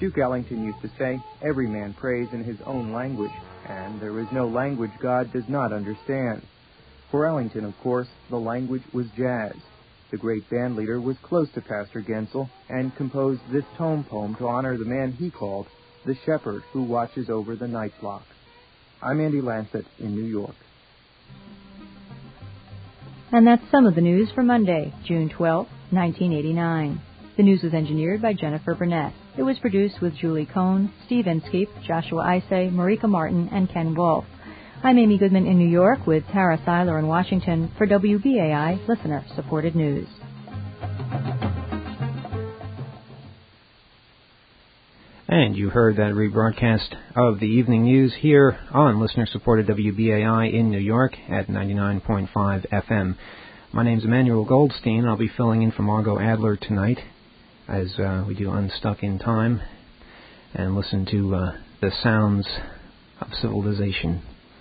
Duke Ellington used to say, every man prays in his own language, and there is no language God does not understand. For Ellington, of course, the language was jazz. The great band leader was close to Pastor Gensel and composed this tone poem to honor the man he called the shepherd who watches over the night flock. I'm Andy Lancet in New York. And that's some of the news for Monday, June 12, 1989. The news was engineered by Jennifer Burnett. It was produced with Julie Cohn, Steve Inskeep, Joshua Isay, Marika Martin, and Ken Wolf. I'm Amy Goodman in New York with Tara Seiler in Washington for WBAI Listener-Supported News. And you heard that rebroadcast of the evening news here on listener-supported WBAI in New York at 99.5 FM. My name's Emmanuel Goldstein. I'll be filling in for Margot Adler tonight as we do Unstuck in Time and listen to the sounds of civilization.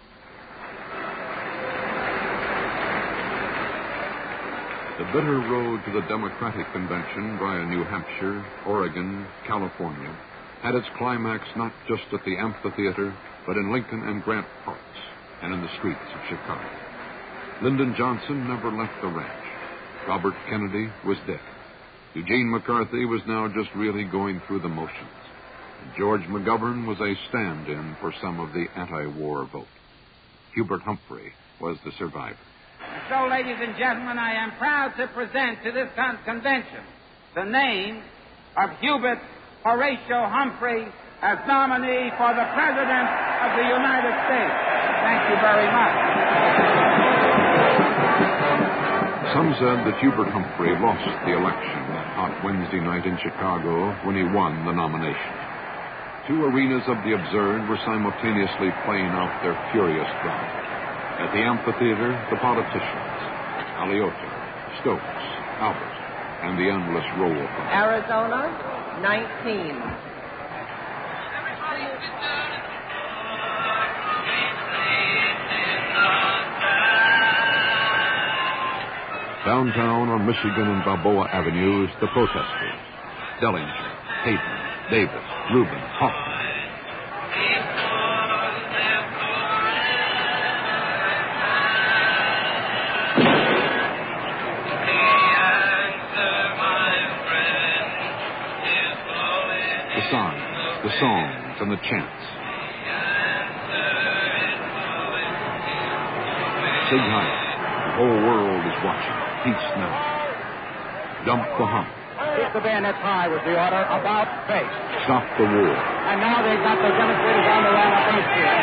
The bitter road to the Democratic Convention via New Hampshire, Oregon, California had its climax not just at the amphitheater, but in Lincoln and Grant Parks and in the streets of Chicago. Lyndon Johnson never left the ranch. Robert Kennedy was dead. Eugene McCarthy was now just really going through the motions. George McGovern was a stand-in for some of the anti-war vote. Hubert Humphrey was the survivor. So, ladies and gentlemen, I am proud to present to this convention the name of Hubert Horatio Humphrey as nominee for the President of the United States. Thank you very much. Some said that Hubert Humphrey lost the election that hot Wednesday night in Chicago when he won the nomination. Two arenas of the absurd were simultaneously playing out their furious drama. At the amphitheater, the politicians, Alioto, Stokes, Albert, and the endless roll call. Arizona, 19. Downtown on Michigan and Balboa Avenues, the protesters. Dellinger, Hayden, Davis, Rubin, Hoffman. The songs and the chants. Sig Heil, the whole world is watching. Peace now. Dump the hump. Keep the bayonets high was the order. About face. Stop the war. And now they've got the demonstrators on the run at 8 here.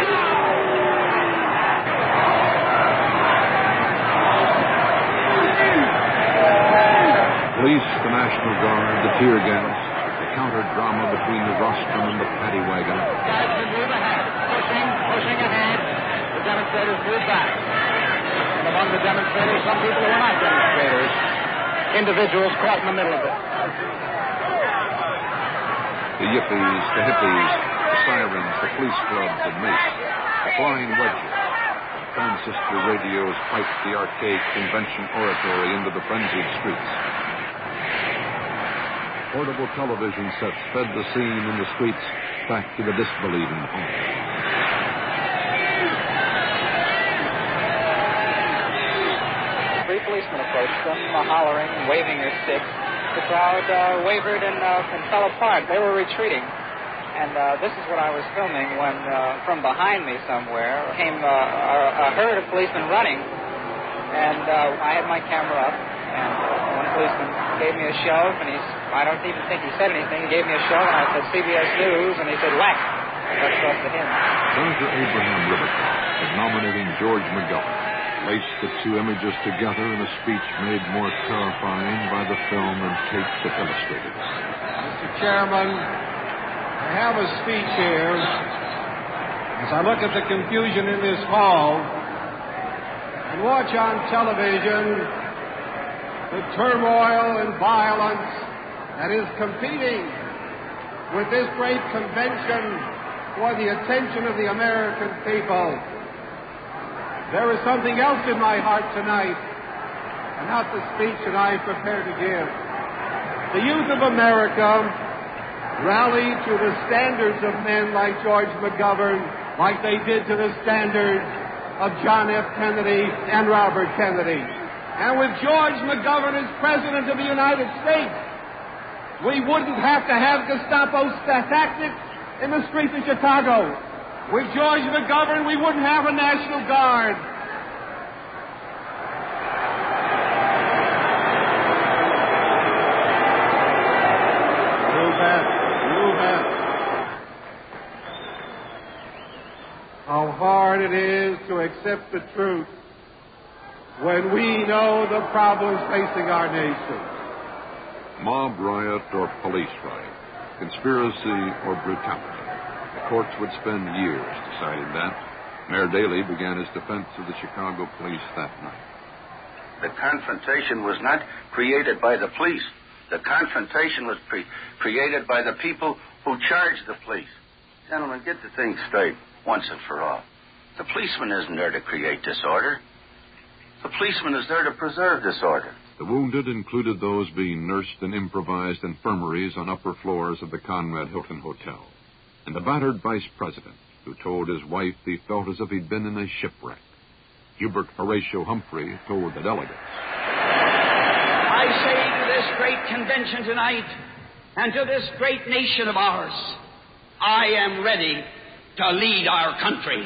Police, the National Guard, the tear gas, the counter-drama between the rostrum and the paddy wagon. Guys can move ahead. Pushing ahead. The demonstrators move back. And among the demonstrators, some people who are not demonstrators. Individuals caught in the middle of it. The yippies, the hippies, the sirens, the police clubs and mace, the flying wedges. Transistor radios piped the archaic convention oratory into the frenzied streets. Portable television sets fed the scene in the streets back to the disbelieving home. Three policemen approached them, hollering, waving their sticks. The crowd wavered and fell apart. They were retreating. And this is what I was filming when from behind me somewhere came a herd of policemen running. And I had my camera up, and one policeman gave me a shove, and I don't even think he said anything. He gave me a shove, and I said, CBS News, and he said, whack. That's up to him. Senator Abraham Rivercroft, in nominating George McGovern, laced the two images together in a speech made more terrifying by the film and tape that illustrated it. Mr. Chairman, I have a speech here. As I look at the confusion in this hall and watch on television the turmoil and violence that is competing with this great convention for the attention of the American people, there is something else in my heart tonight, and not the speech that I prepared to give. The youth of America rally to the standards of men like George McGovern, like they did to the standards of John F. Kennedy and Robert Kennedy. And with George McGovern as President of the United States, we wouldn't have to have Gestapo tactics in the streets of Chicago. With George McGovern, we wouldn't have a National Guard. How hard it is to accept the truth when we know the problems facing our nation. Mob riot or police riot, conspiracy or brutality. The courts would spend years deciding that. Mayor Daley began his defense of the Chicago police that night. The confrontation was not created by the police. The confrontation was created by the people who charged the police. Gentlemen, get the thing straight once and for all. The policeman isn't there to create disorder. The policeman is there to preserve disorder. The wounded included those being nursed in improvised infirmaries on upper floors of the Conrad Hilton Hotel, and the battered vice president, who told his wife he felt as if he'd been in a shipwreck. Hubert Horatio Humphrey told the delegates, I say to this great convention tonight, and to this great nation of ours, I am ready to lead our country.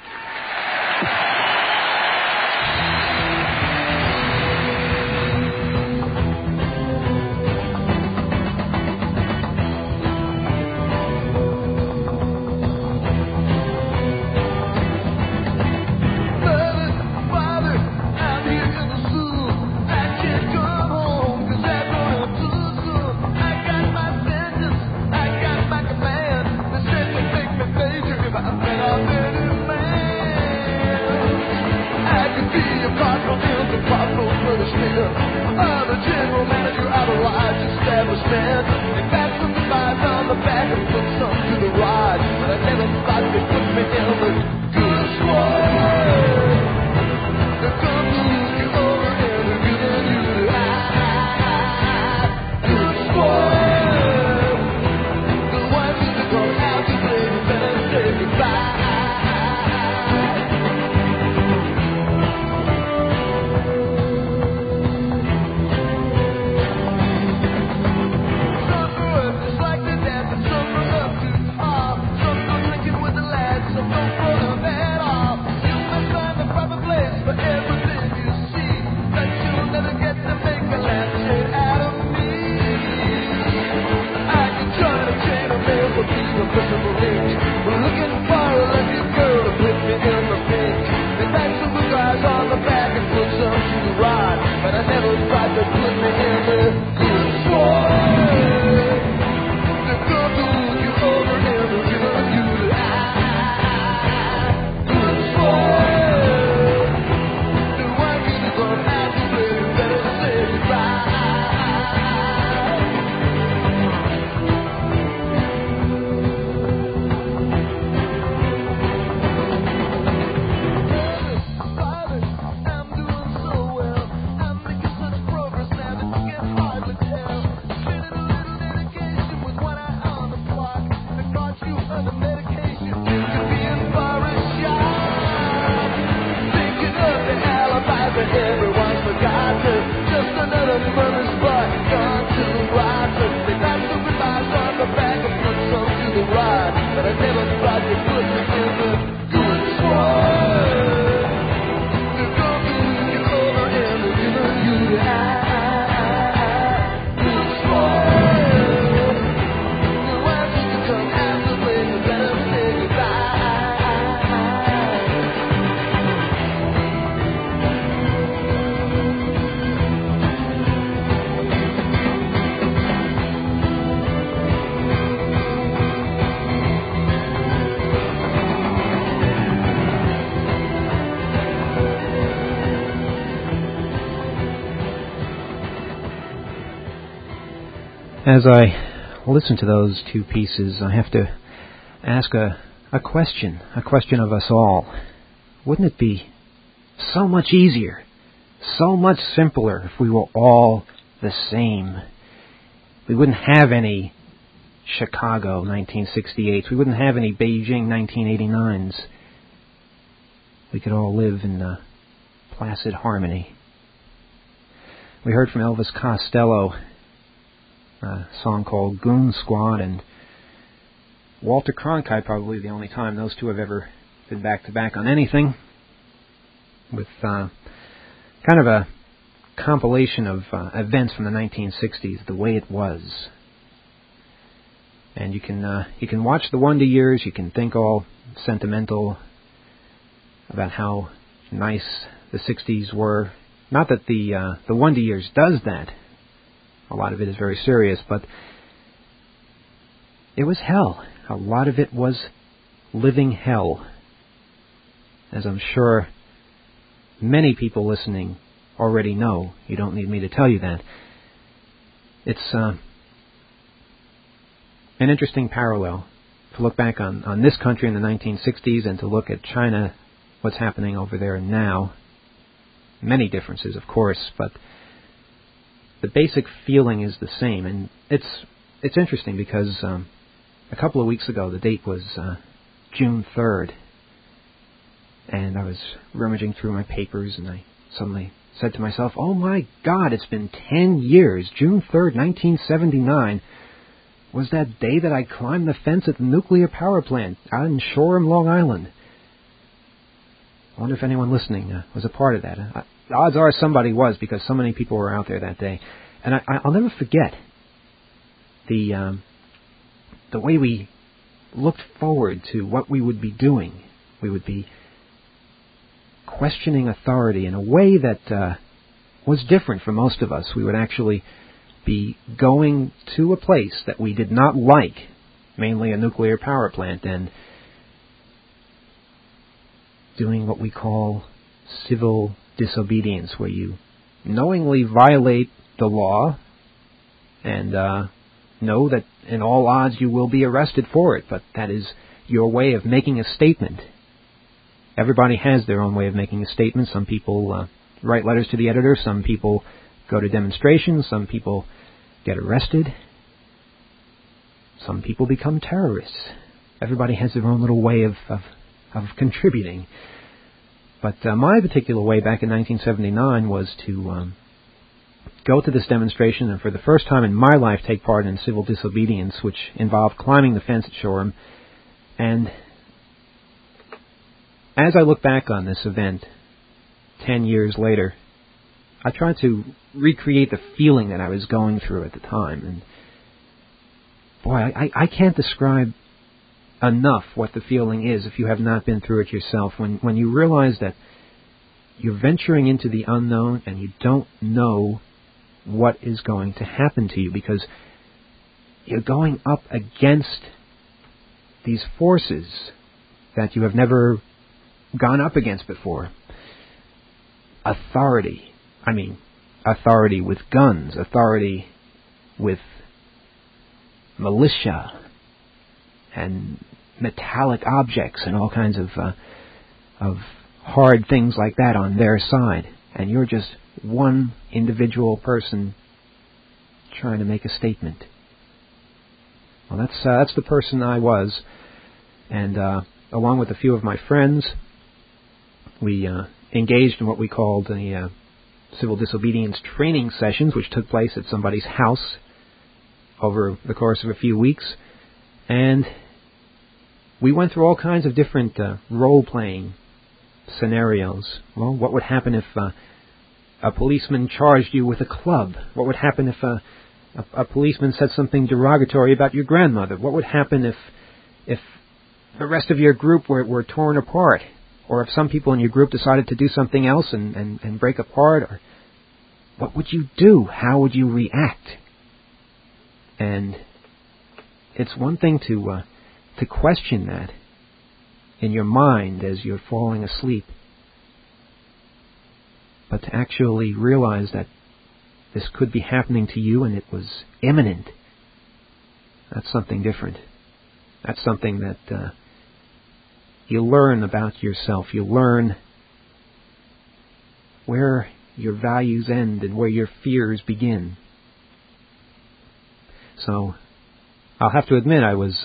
As I listen to those two pieces, I have to ask a question of us all. Wouldn't it be so much easier, so much simpler if we were all the same? We wouldn't have any Chicago 1968s. We wouldn't have any Beijing 1989s. We could all live in placid harmony. We heard from Elvis Costello, a song called Goon Squad, and Walter Cronkite, probably the only time those two have ever been back-to-back on anything, with kind of a compilation of events from the 1960s, The Way It Was. And you can watch the Wonder Years, you can think all sentimental about how nice the 60s were. Not that the Wonder Years does that. A lot of it is very serious, but it was hell. A lot of it was living hell. As I'm sure many people listening already know. You don't need me to tell you that. It's an interesting parallel to look back on this country in the 1960s and to look at China, what's happening over there now. Many differences, of course, but the basic feeling is the same. And it's interesting because a couple of weeks ago, the date was June 3rd, and I was rummaging through my papers, and I suddenly said to myself, oh my God, it's been 10 years. June 3rd, 1979 was that day that I climbed the fence at the nuclear power plant out in Shoreham, Long Island. I wonder if anyone listening was a part of that. The odds are somebody was, because so many people were out there that day. And I'll never forget the way we looked forward to what we would be doing. We would be questioning authority in a way that was different for most of us. We would actually be going to a place that we did not like, mainly a nuclear power plant, and doing what we call civil disobedience, where you knowingly violate the law and know that in all odds you will be arrested for it, but that is your way of making a statement. Everybody has their own way of making a statement. Some people write letters to the editor, some people go to demonstrations, some people get arrested, some people become terrorists. Everybody has their own little way of contributing. But my particular way back in 1979 was to go to this demonstration and for the first time in my life take part in civil disobedience, which involved climbing the fence at Shoreham. And as I look back on this event 10 years later, I try to recreate the feeling that I was going through at the time. And boy, I can't describe enough what the feeling is if you have not been through it yourself. When you realize that you're venturing into the unknown and you don't know what is going to happen to you, because you're going up against these forces that you have never gone up against before. Authority. I mean, authority with guns, authority with militia and metallic objects and all kinds of hard things like that on their side. And you're just one individual person trying to make a statement. Well, that's the person I was. And along with a few of my friends, we engaged in what we called the civil disobedience training sessions, which took place at somebody's house over the course of a few weeks. And we went through all kinds of different role-playing scenarios. Well, what would happen if a policeman charged you with a club? What would happen if a policeman said something derogatory about your grandmother? What would happen if the rest of your group were torn apart? Or if some people in your group decided to do something else and break apart? Or what would you do? How would you react? And it's one thing to question that in your mind as you're falling asleep, but to actually realize that this could be happening to you and it was imminent, that's something different. That's something that you learn about yourself. You learn where your values end and where your fears begin. So, I'll have to admit I was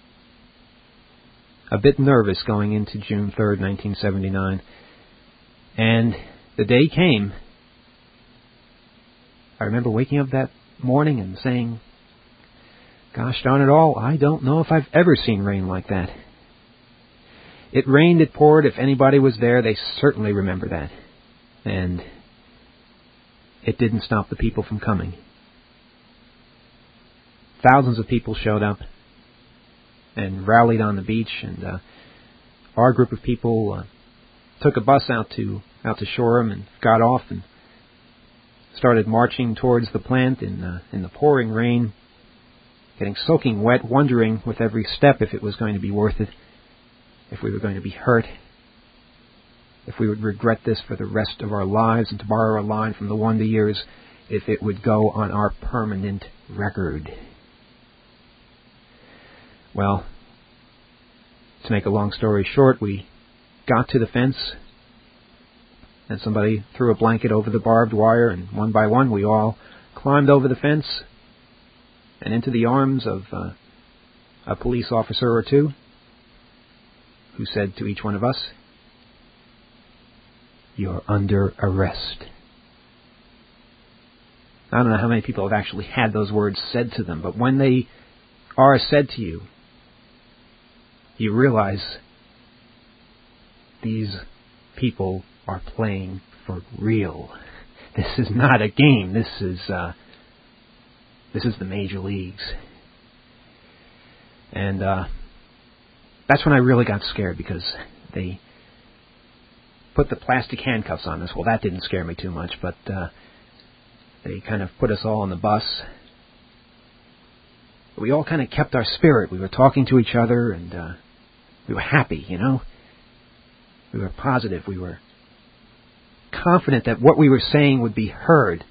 a bit nervous going into June 3rd, 1979. And the day came. I remember waking up that morning and saying, gosh darn it all, I don't know if I've ever seen rain like that. It rained, it poured. If anybody was there, they certainly remember that. And it didn't stop the people from coming. Thousands of people showed up and rallied on the beach, and our group of people took a bus out to Shoreham and got off and started marching towards the plant in the pouring rain, getting soaking wet, wondering with every step if it was going to be worth it, if we were going to be hurt, if we would regret this for the rest of our lives, and to borrow a line from the Wonder Years, if it would go on our permanent record. Well, to make a long story short, we got to the fence, and somebody threw a blanket over the barbed wire, and one by one we all climbed over the fence and into the arms of a police officer or two, who said to each one of us, "You're under arrest." I don't know how many people have actually had those words said to them, but when they are said to you, you realize these people are playing for real. This is not a game. This is the major leagues. And that's when I really got scared, because they put the plastic handcuffs on us. Well, that didn't scare me too much, but they kind of put us all on the bus. We all kind of kept our spirit. We were talking to each other, and we were happy, you know. We were positive. We were confident that what we were saying would be heard.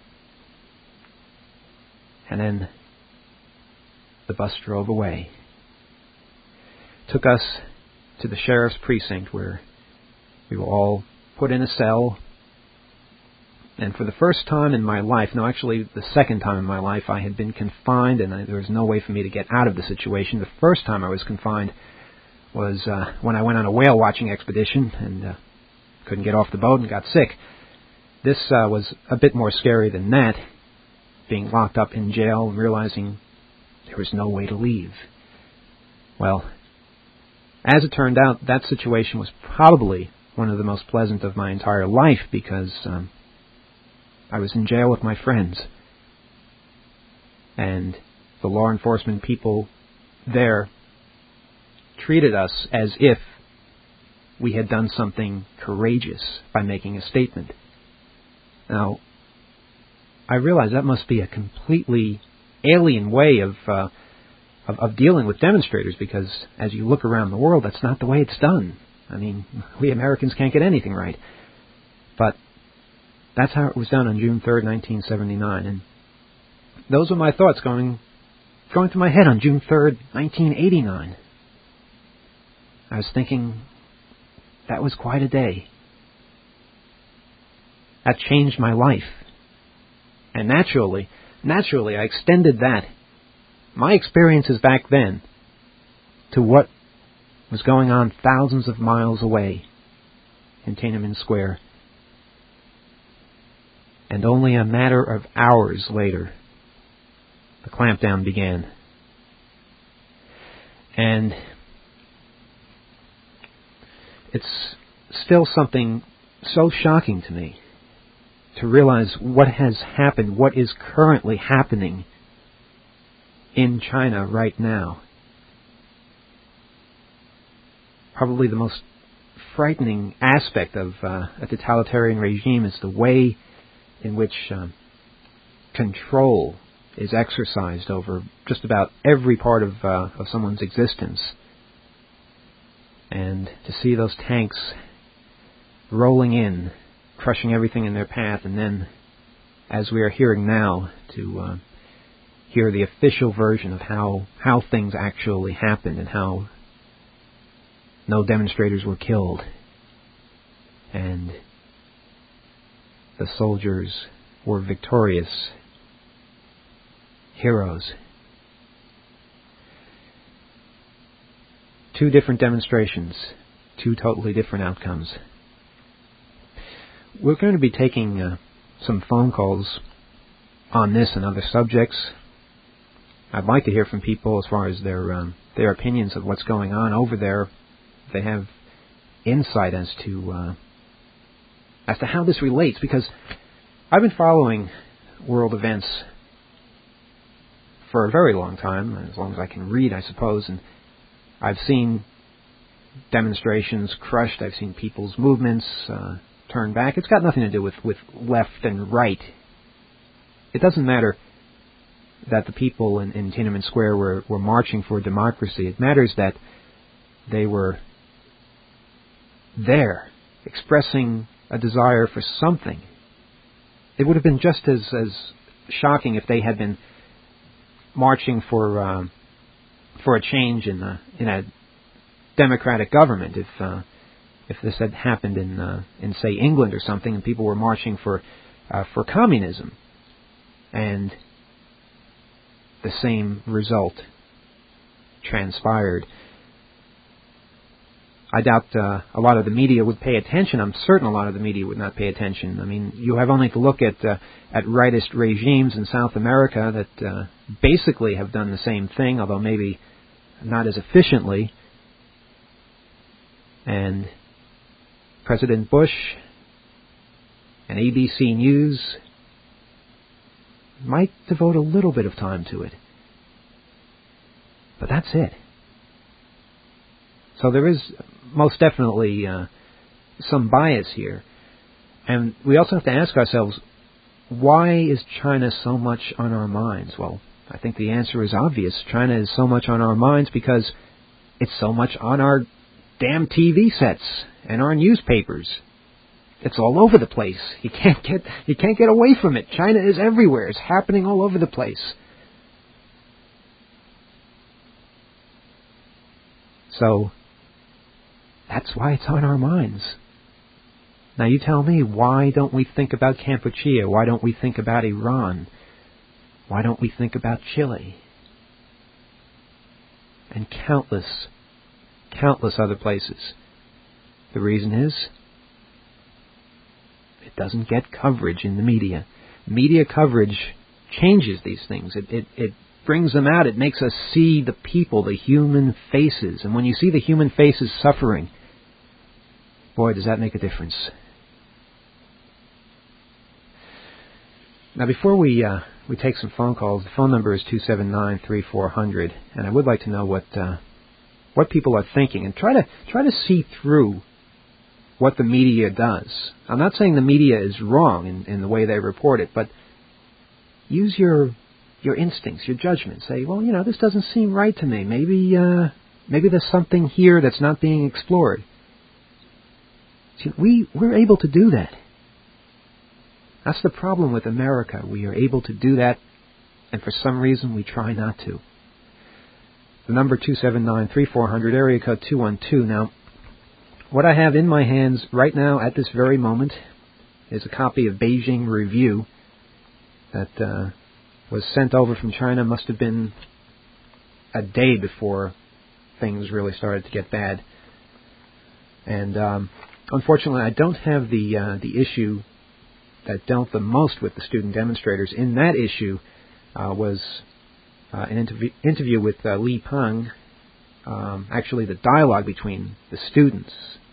And then the bus drove away. Took us to the sheriff's precinct, where we were all put in a cell. And for the first time in my life, no, actually the second time in my life, I had been confined, and there was no way for me to get out of the situation. The first time I was confined was when I went on a whale watching expedition and couldn't get off the boat and got sick. This was a bit more scary than that, being locked up in jail and realizing there was no way to leave. Well, as it turned out, that situation was probably one of the most pleasant of my entire life, because I was in jail with my friends, and the law enforcement people there treated us as if we had done something courageous by making a statement. Now, I realize that must be a completely alien way of dealing with demonstrators, because as you look around the world, that's not the way it's done. I mean, we Americans can't get anything right. But that's how it was done on June 3rd, 1979. And those were my thoughts going through my head on June 3rd, 1989. I was thinking, that was quite a day. That changed my life. And naturally, I extended that, my experiences back then, to what was going on thousands of miles away in Tiananmen Square. And only a matter of hours later, the clampdown began. And it's still something so shocking to me to realize what has happened, what is currently happening in China right now. Probably the most frightening aspect of a totalitarian regime is the way in which control is exercised over just about every part of someone's existence. And to see those tanks rolling in, crushing everything in their path, and then, as we are hearing now, to hear the official version of how things actually happened and how no demonstrators were killed, and the soldiers were victorious, heroes. two different demonstrations, two totally different outcomes. We're going to be taking some phone calls on this and other subjects. I'd like to hear from people as far as their opinions of what's going on over there. They have insight as to how this relates, because I've been following world events for a very long time, as long as I can read, I suppose, and I've seen demonstrations crushed. I've seen people's movements turned back. It's got nothing to do with left and right. It doesn't matter that the people in Tiananmen Square were marching for democracy. It matters that they were there, expressing a desire for something. It would have been just as shocking if they had been marching for a change in a democratic government. If this had happened in say England or something, and people were marching for communism, and the same result transpired. I doubt a lot of the media would pay attention. I'm certain a lot of the media would not pay attention. I mean, you have only to look at rightist regimes in South America that basically have done the same thing, although maybe not as efficiently. And President Bush and ABC News might devote a little bit of time to it. But that's it. So there is most definitely some bias here. And we also have to ask ourselves, why is China so much on our minds? Well, I think the answer is obvious. China is so much on our minds because it's so much on our damn TV sets and our newspapers. It's all over the place. You can't get away from it. China is everywhere. It's happening all over the place. So that's why it's on our minds. Now you tell me, why don't we think about Kampuchea? Why don't we think about Iran? Why don't we think about Chile? And countless other places. The reason is, it doesn't get coverage in the media. Media coverage changes these things. It brings them out. It makes us see the people, the human faces. And when you see the human faces suffering, boy, does that make a difference. Now, before we take some phone calls, the phone number is 279-3400, and I would like to know what people are thinking, and try to see through what the media does. I'm not saying the media is wrong in the way they report it, but use your instincts, your judgment. Say, well, this doesn't seem right to me. Maybe there's something here that's not being explored. See, we're able to do that. That's the problem with America. We are able to do that, and for some reason we try not to. The number 279-3400, area code 212. Now, what I have in my hands right now at this very moment is a copy of Beijing Review that was sent over from China. Must have been a day before things really started to get bad. And unfortunately, I don't have the issue that dealt the most with the student demonstrators. In that issue was an interview with Li Peng, actually the dialogue between the students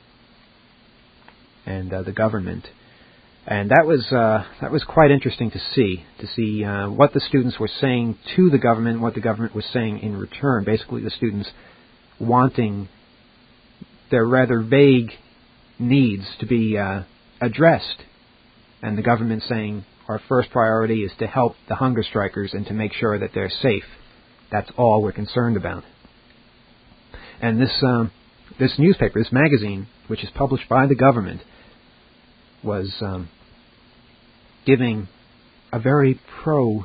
and the government. And that was quite interesting to see what the students were saying to the government, what the government was saying in return. Basically, the students wanting their rather vague needs to be addressed, and the government saying, our first priority is to help the hunger strikers and to make sure that they're safe. That's all we're concerned about. And this newspaper, this magazine, which is published by the government, was giving a very pro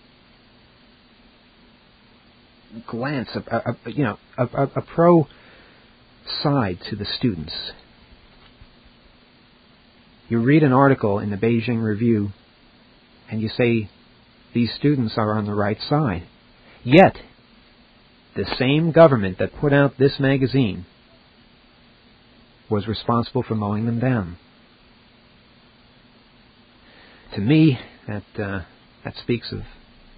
glance, a pro side to the students. You read an article in the Beijing Review, and you say, these students are on the right side. Yet, the same government that put out this magazine was responsible for mowing them down. To me, that speaks of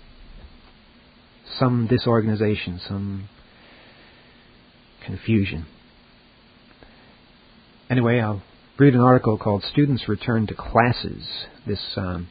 some disorganization, some confusion. Anyway, I'll read an article called Students Return to Classes. This,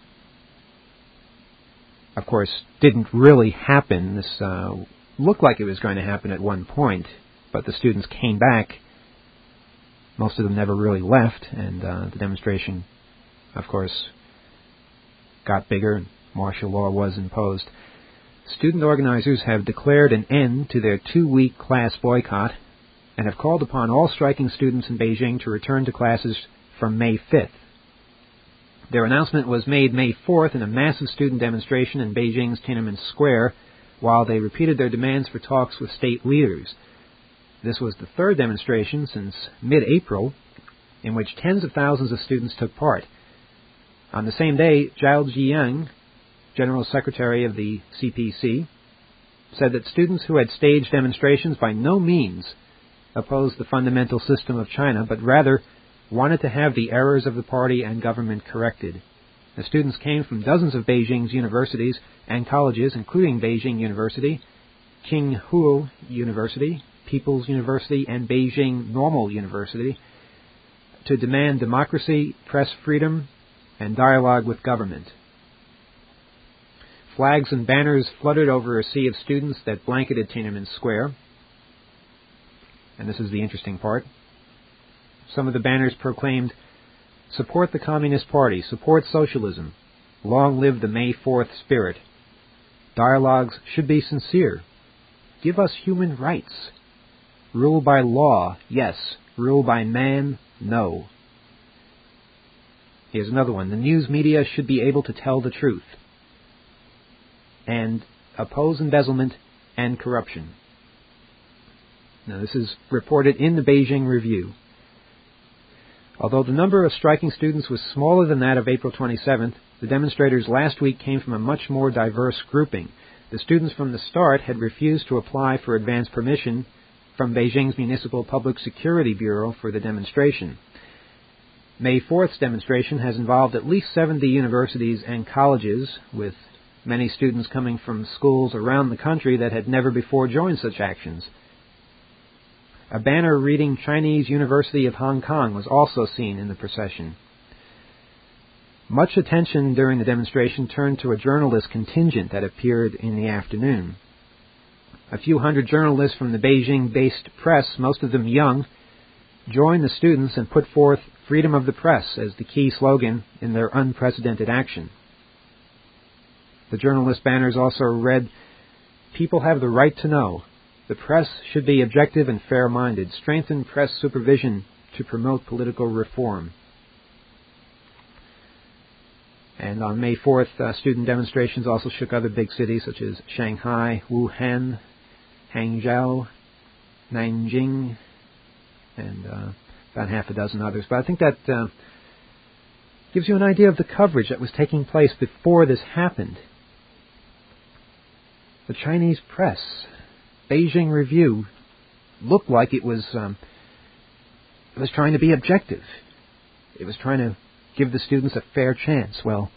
of course, didn't really happen. This looked like it was going to happen at one point, but the students came back. Most of them never really left, and the demonstration, of course, got bigger, and martial law was imposed. Student organizers have declared an end to their 2-week class boycott and have called upon all striking students in Beijing to return to classes from May 5th. Their announcement was made May 4th in a massive student demonstration in Beijing's Tiananmen Square, while they repeated their demands for talks with state leaders. This was the third demonstration since mid-April in which tens of thousands of students took part. On the same day, Zhao Ziyang, General Secretary of the CPC, said that students who had staged demonstrations by no means opposed the fundamental system of China, but rather wanted to have the errors of the party and government corrected. The students came from dozens of Beijing's universities and colleges, including Beijing University, Tsinghua University, People's University, and Beijing Normal University, to demand democracy, press freedom, and dialogue with government. Flags and banners fluttered over a sea of students that blanketed Tiananmen Square. And this is the interesting part. Some of the banners proclaimed, "Support the Communist Party, support socialism, long live the May 4th spirit. Dialogues should be sincere. Give us human rights. Rule by law, yes. Rule by man, no." Here's another one. "The news media should be able to tell the truth and oppose embezzlement and corruption." Now, this is reported in the Beijing Review. Although the number of striking students was smaller than that of April 27th, the demonstrators last week came from a much more diverse grouping. The students from the start had refused to apply for advance permission from Beijing's Municipal Public Security Bureau for the demonstration. May 4th's demonstration has involved at least 70 universities and colleges, with many students coming from schools around the country that had never before joined such actions. A banner reading Chinese University of Hong Kong was also seen in the procession. Much attention during the demonstration turned to a journalist contingent that appeared in the afternoon. A few hundred journalists from the Beijing-based press, most of them young, joined the students and put forth freedom of the press as the key slogan in their unprecedented action. The journalist banners also read, "People have the right to know. The press should be objective and fair-minded. Strengthen press supervision to promote political reform." And on May 4th, student demonstrations also shook other big cities such as Shanghai, Wuhan, Hangzhou, Nanjing, and about half a dozen others. But I think that gives you an idea of the coverage that was taking place before this happened. The Chinese press, Beijing Review, looked like it was trying to be objective. It was trying to give the students a fair chance. Well,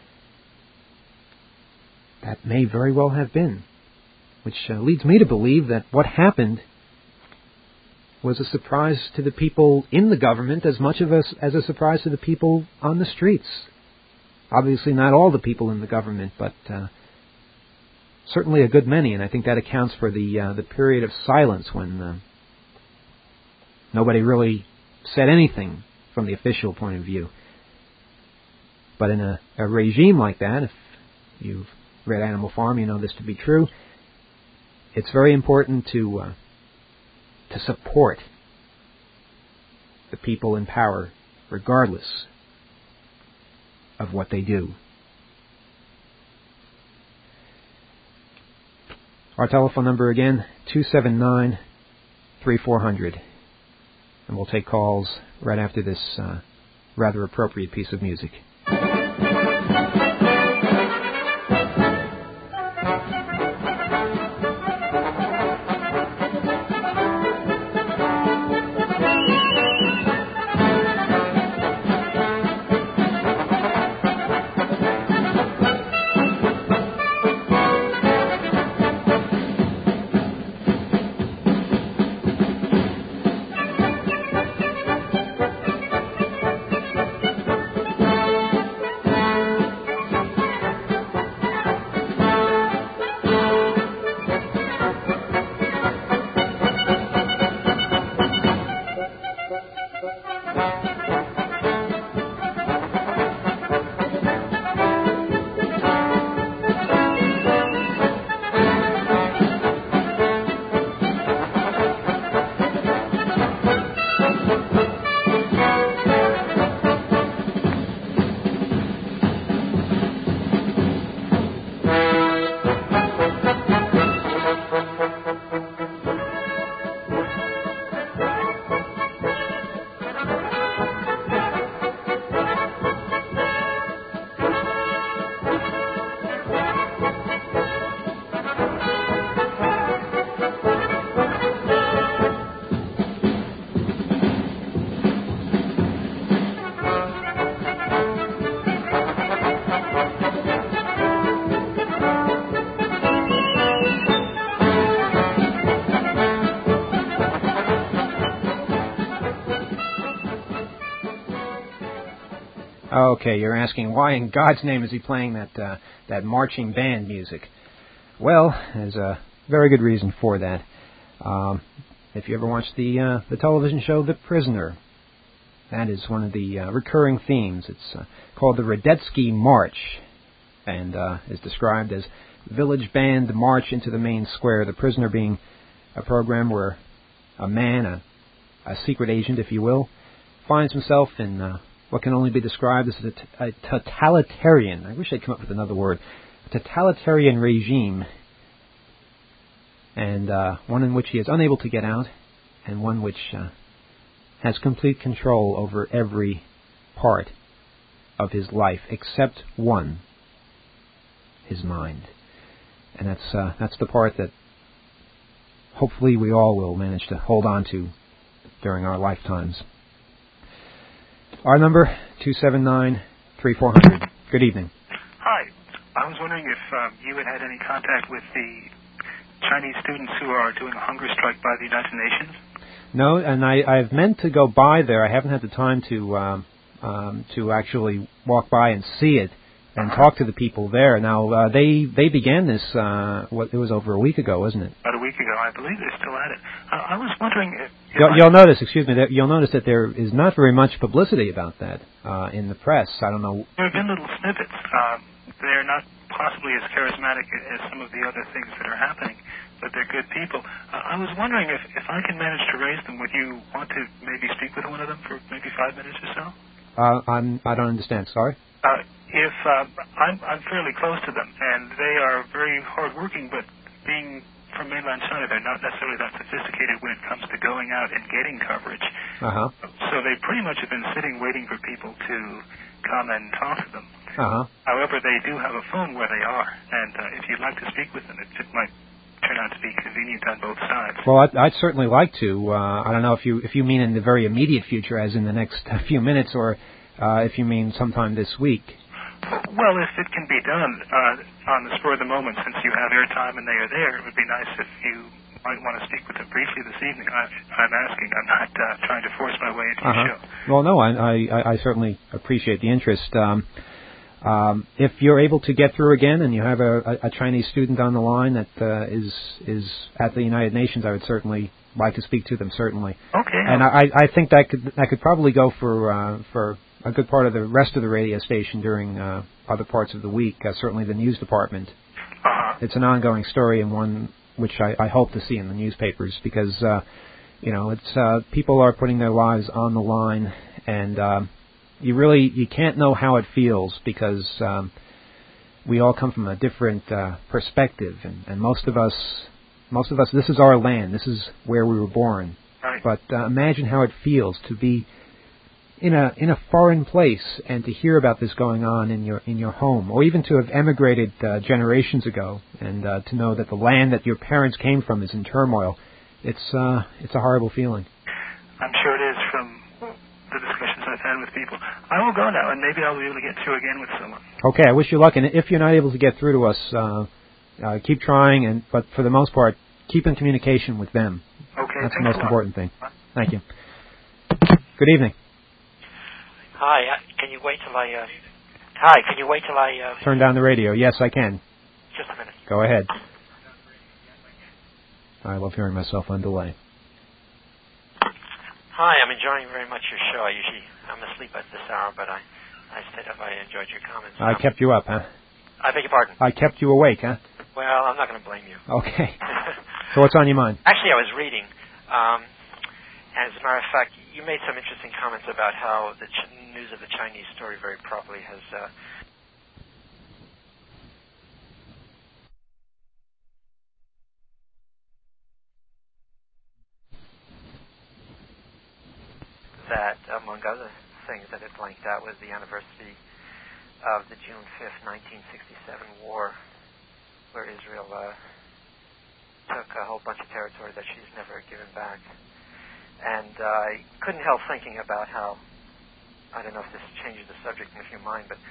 that may very well have been, which leads me to believe that what happened was a surprise to the people in the government as much as a surprise to the people on the streets. Obviously not all the people in the government, but certainly a good many, and I think that accounts for the period of silence when nobody really said anything from the official point of view. But in a regime like that, if you've read Animal Farm, you know this to be true, it's very important to support the people in power, regardless of what they do. Our telephone number again, 279-3400. And we'll take calls right after this rather appropriate piece of music. Okay, you're asking why in God's name is he playing that marching band music? Well, there's a very good reason for that. If you ever watched the television show The Prisoner, that is one of the recurring themes. It's called the Radetzky March, and is described as village band march into the main square. The Prisoner being a program where a man, a secret agent, if you will, finds himself in what can only be described as a totalitarian, I wish I'd come up with another word, a totalitarian regime, and one in which he is unable to get out, and one which has complete control over every part of his life, except one, his mind. And that's the part that hopefully we all will manage to hold on to during our lifetimes. Our number, 279-3400. Good evening. Hi. I was wondering if you had any contact with the Chinese students who are doing a hunger strike by the United Nations. No, and I've meant to go by there. I haven't had the time to actually walk by and see it and talk to the people there. Now, they began this, it was over a week ago, wasn't it? About a week ago. I believe they're still at it. I was wondering if you'll notice that there is not very much publicity about that in the press. I don't know. There have been little snippets. They're not possibly as charismatic as some of the other things that are happening, but they're good people. I was wondering if I can manage to raise them, would you want to maybe speak with one of them for maybe 5 minutes or so? I don't understand. Sorry. I'm fairly close to them, and they are very hardworking, but being from mainland China, they're not necessarily that sophisticated when it comes to going out and getting coverage. Uh-huh. So they pretty much have been sitting waiting for people to come and talk to them. Uh-huh. However, they do have a phone where they are, and if you'd like to speak with them, it might turn out to be convenient on both sides. Well, I'd certainly like to. I don't know if you mean in the very immediate future, as in the next few minutes, or if you mean sometime this week. Well, if it can be done on the spur of the moment, since you have airtime and they are there, it would be nice if you might want to speak with them briefly this evening. I'm asking. I'm not trying to force my way into your show. Well, no, I certainly appreciate the interest. If you're able to get through again and you have a Chinese student on the line that is at the United Nations, I would certainly like to speak to them, certainly. Okay. And I think that could probably go for a good part of the rest of the radio station during other parts of the week, certainly the news department. Uh-huh. It's an ongoing story and one which I hope to see in the newspapers because, it's people are putting their lives on the line, and you can't know how it feels because we all come from a different perspective, and most of us, this is our land, this is where we were born. Right. But imagine how it feels to be in a foreign place and to hear about this going on in your home, or even to have emigrated generations ago and to know that the land that your parents came from is in turmoil. It's a horrible feeling. I'm sure it is from the discussions I've had with people. I will go now, and maybe I'll be able to get through again with someone. Okay, I wish you luck. And if you're not able to get through to us, keep trying. But for the most part, keep in communication with them. Okay, that's the most important thing. Thank you. Good evening. Hi. Can you wait till I? Turn down the radio. Yes, I can. Just a minute. Go ahead. I love hearing myself on delay. Hi, I'm enjoying very much your show. I'm asleep at this hour, but I stayed up. I enjoyed your comments. I kept you up, huh? I beg your pardon? I kept you awake, huh? Well, I'm not going to blame you. Okay. So what's on your mind? Actually, I was reading. As a matter of fact, you made some interesting comments about how the news of the Chinese story very probably has... that, among other things that it blanked out, was the anniversary of the June 5th, 1967 war, where Israel took a whole bunch of territory that she's never given back. And I couldn't help thinking about how, I don't know if this changes the subject in your mind, but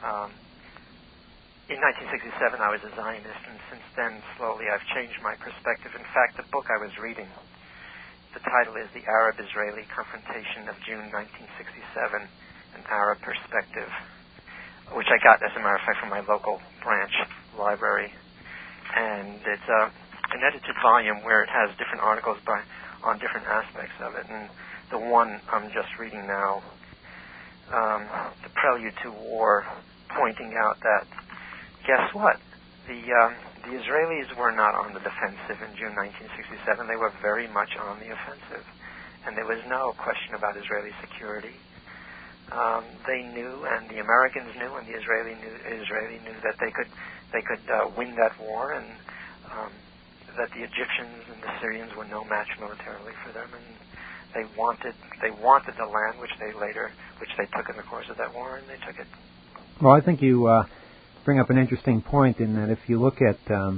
in 1967 I was a Zionist, and since then slowly I've changed my perspective. In fact, the book I was reading, the title is The Arab-Israeli Confrontation of June 1967, an Arab perspective, which I got, as a matter of fact, from my local branch library. And it's an edited volume where it has different articles on different aspects of it. And the one I'm just reading now, The Prelude to War, pointing out that, guess what? The Israelis were not on the defensive in June 1967. They were very much on the offensive. And there was no question about Israeli security. They knew, and the Americans knew, and the Israeli knew that they could win that war, and that the Egyptians and the Syrians were no match militarily for them, and they wanted the land, which they took in the course of that war, and they took it. Well, I think you bring up an interesting point in that if you look at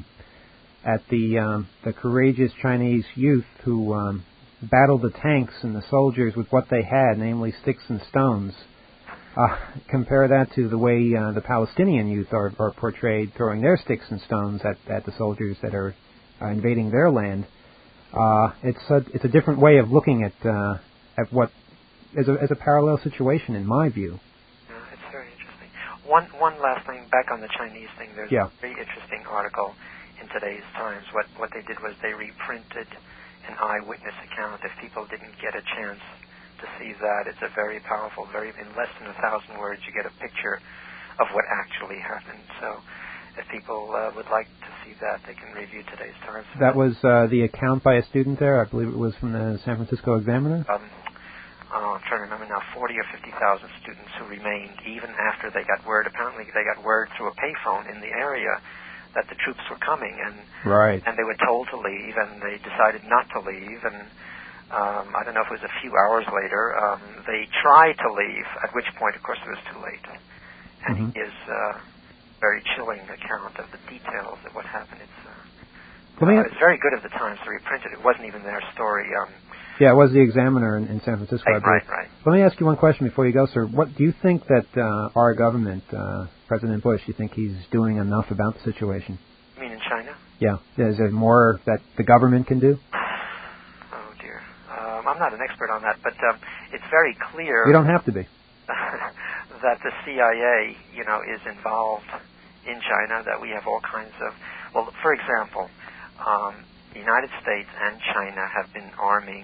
the courageous Chinese youth who battled the tanks and the soldiers with what they had, namely sticks and stones. Compare that to the way the Palestinian youth are portrayed, throwing their sticks and stones at the soldiers that are invading their land. It's a different way of looking at what as a parallel situation, in my view. It's very interesting. One last thing back on the Chinese thing. There's a very interesting article in today's Times. What they did was they reprinted an eyewitness account. If people didn't get a chance to see that, it's a very powerful, in less than 1,000 words, you get a picture of what actually happened. So if people would like to see that, they can review today's Times. That was the account by a student there. I believe it was from the San Francisco Examiner. I'm trying to remember now, 40 or 50,000 students who remained even after they got word. Apparently they got word through a payphone in the area that the troops were coming, and they were told to leave, and they decided not to leave, and I don't know if it was a few hours later, they tried to leave, at which point, of course, it was too late. And he gives a very chilling account of the details of what happened. It's very good of the Times to reprint it. It wasn't even their story. Yeah, it was the Examiner in San Francisco, I believe. Right. Let me ask you one question before you go, sir. What do you think that our government, President Bush, you think he's doing enough about the situation? You mean in China? Yeah. Is there more that the government can do? Oh, dear. I'm not an expert on that, but it's very clear... You don't have to be. ...that the CIA, is involved in China, that we have all kinds of... Well, for example, the United States and China have been arming...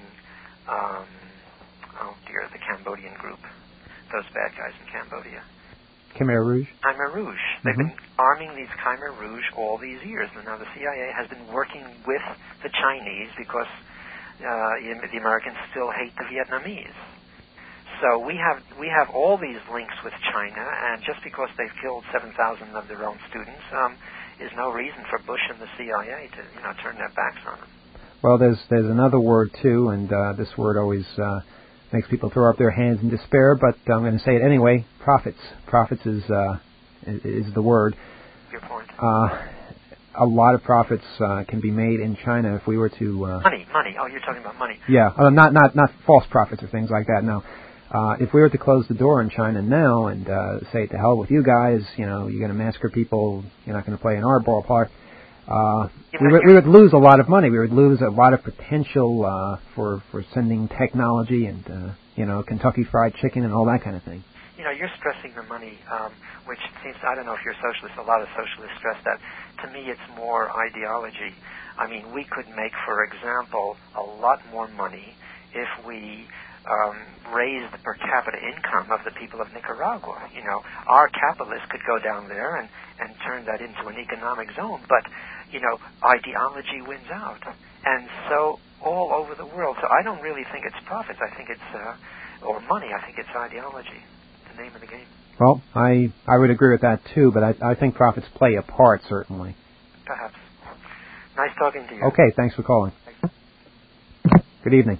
the Cambodian group, those bad guys in Cambodia. Khmer Rouge? Khmer Rouge. They've been arming these Khmer Rouge all these years. And now the CIA has been working with the Chinese because the Americans still hate the Vietnamese. So we have all these links with China, and just because they've killed 7,000 of their own students is no reason for Bush and the CIA to turn their backs on them. Well, there's another word too, and this word always makes people throw up their hands in despair. But I'm going to say it anyway. Profits. Profits is the word. Your point. A lot of profits can be made in China if we were to money. Oh, you're talking about money. Yeah, not false profits or things like that. No. If we were to close the door in China now and say, to hell with you guys, you're going to massacre people, you're not going to play in our ballpark, we would lose a lot of money. We would lose a lot of potential for sending technology and, Kentucky Fried Chicken and all that kind of thing. You're stressing the money, which seems, I don't know if you're a socialist, a lot of socialists stress that. To me, it's more ideology. I mean, we could make, for example, a lot more money if we raise the per capita income of the people of Nicaragua. Our capitalists could go down there and turn that into an economic zone, but, ideology wins out. And so all over the world. So I don't really think it's profits. I think it's, or money. I think it's ideology, the name of the game. Well, I would agree with that too, but I think profits play a part, certainly. Perhaps. Nice talking to you. Okay, thanks for calling. Good evening.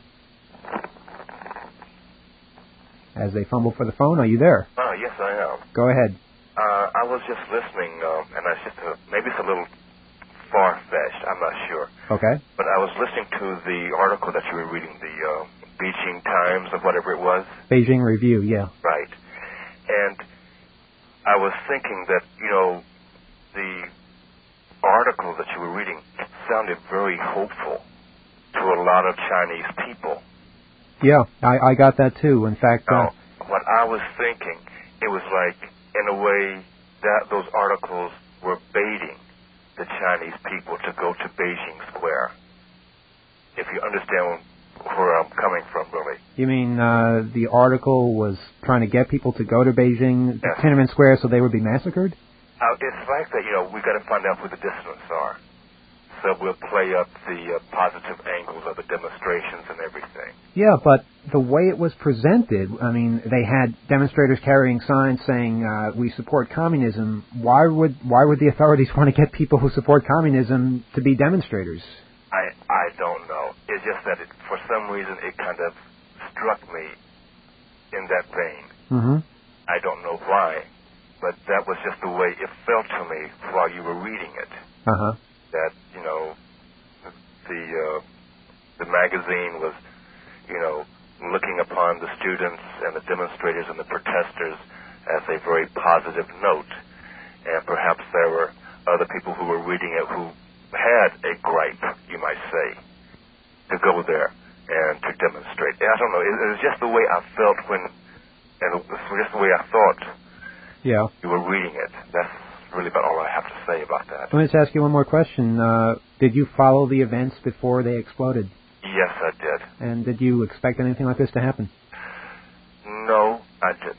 As they fumble for the phone, are you there? Yes, I am. Go ahead. I was just listening, and I just maybe it's a little far-fetched. I'm not sure. Okay. But I was listening to the article that you were reading, the Beijing Times or whatever it was. Beijing Review, yeah. Right. And I was thinking that, the article that you were reading sounded very hopeful to a lot of Chinese people. Yeah, I got that too. In fact, what I was thinking, it was like, in a way, that those articles were baiting the Chinese people to go to Beijing Square. If you understand where I'm coming from, really. You mean the article was trying to get people to go to Beijing, Tiananmen Square, so they would be massacred? It's like that, we've got to find out who the dissidents are. So we'll play up the positive angles of the demonstrations and everything. Yeah, but the way it was presented, I mean, they had demonstrators carrying signs saying, we support communism. Why would the authorities want to get people who support communism to be demonstrators? I don't know. It's just that for some reason it kind of struck me in that vein. Mm-hmm. I don't know why, but that was just the way it felt to me while you were reading it. Uh-huh. That, the magazine was, looking upon the students and the demonstrators and the protesters as a very positive note. And perhaps there were other people who were reading it who had a gripe, you might say, to go there and to demonstrate. I don't know. It was just the way I felt and it was just the way I thought you were reading it. That's really about all I have to say about that. Let me just ask you one more question. Did you follow the events before they exploded? Yes, I did. And did you expect anything like this to happen? No, I didn't.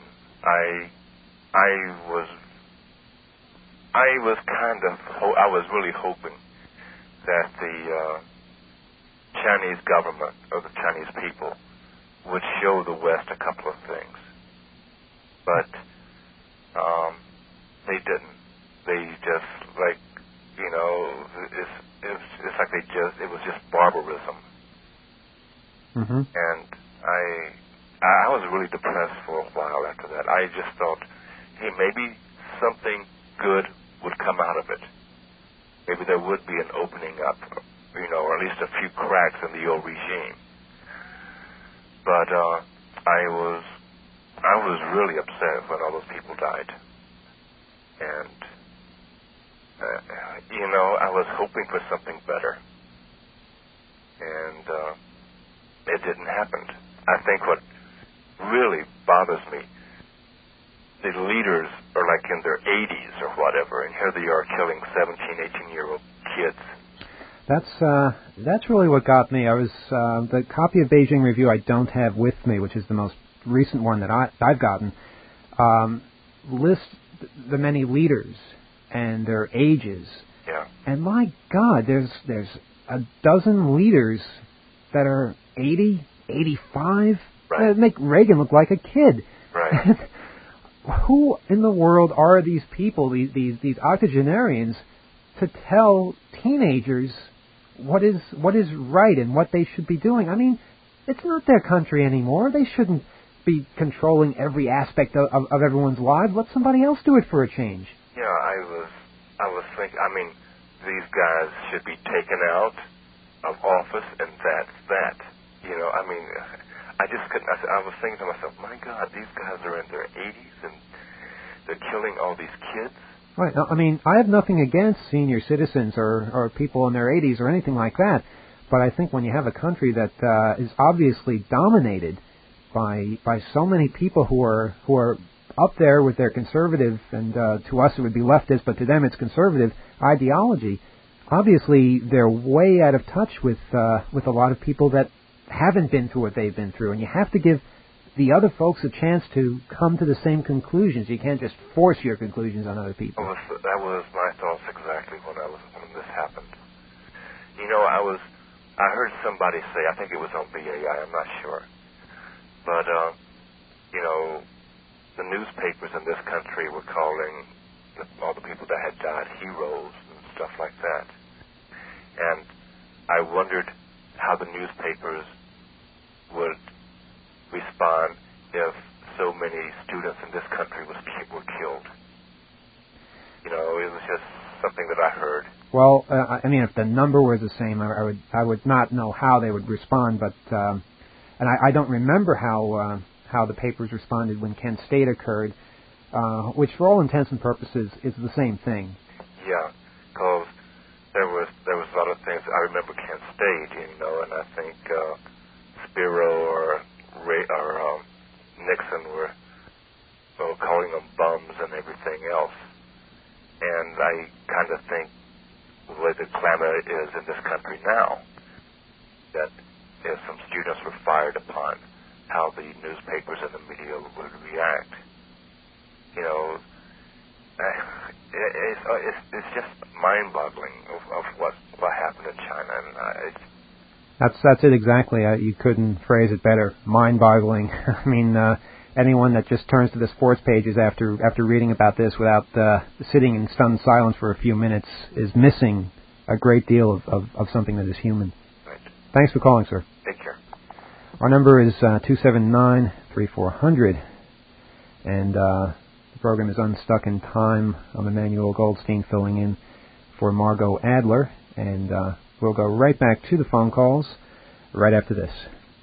I was really hoping that the Chinese government or the Chinese people would show the West a couple of things. But they didn't. They just, it's like it was just barbarism. Mm-hmm. And I was really depressed for a while after that. I just thought, hey, maybe something good would come out of it. Maybe there would be an opening up, or at least a few cracks in the old regime. But I was really upset when all those people died. And, I was hoping for something better. And it didn't happen. I think what really bothers me, the leaders are like in their 80s or whatever, and here they are killing 17, 18-year-old kids. That's really what got me. I was the copy of Beijing Review I don't have with me, which is the most recent one that I've gotten, lists the many leaders and their ages. Yeah. And my God, there's a dozen leaders that are 80, 85. Right. That make Reagan look like a kid. Right. Who in the world are these people, these octogenarians, to tell teenagers what is right and what they should be doing? I mean, it's not their country anymore. They shouldn't be controlling every aspect of everyone's lives. Let somebody else do it for a change. Yeah, I was thinking, these guys should be taken out of office, and that's that. I just couldn't. I was thinking to myself, my God, these guys are in their 80s and they're killing all these kids. Right. I have nothing against senior citizens or people in their 80s or anything like that, but I think when you have a country that is obviously dominated by so many people who are up there with their conservative, and to us it would be leftist, but to them it's conservative ideology, obviously they're way out of touch with a lot of people that haven't been through what they've been through, and you have to give the other folks a chance to come to the same conclusions. You can't just force your conclusions on other people. That was my thoughts exactly when this happened. I heard somebody say, I think it was on BAI, I'm not sure, but the newspapers in this country were calling all the people that had died heroes and stuff like that. And I wondered how the newspapers would respond if so many students in this country were killed. It was just something that I heard. Well, if the number was the same, I would not know how they would respond, but and I don't remember how the papers responded when Kent State occurred, which for all intents and purposes is the same thing. Yeah, because there was a lot of things. I remember Kent State, and I think Spiro or Nixon were calling them bums and everything else. And I kind of think the way the climate is in this country now, that if some students were fired upon, how the newspapers and the media would react. You know, it's just mind-boggling of what happened in China. And That's it exactly. You couldn't phrase it better. Mind-boggling. I mean, anyone that just turns to the sports pages after reading about this without sitting in stunned silence for a few minutes is missing a great deal of something that is human. Right. Thanks for calling, sir. Take care. Our number is 279-3400, and the program is Unstuck in Time. I'm Emmanuel Goldstein filling in for Margot Adler, and we'll go right back to the phone calls right after this.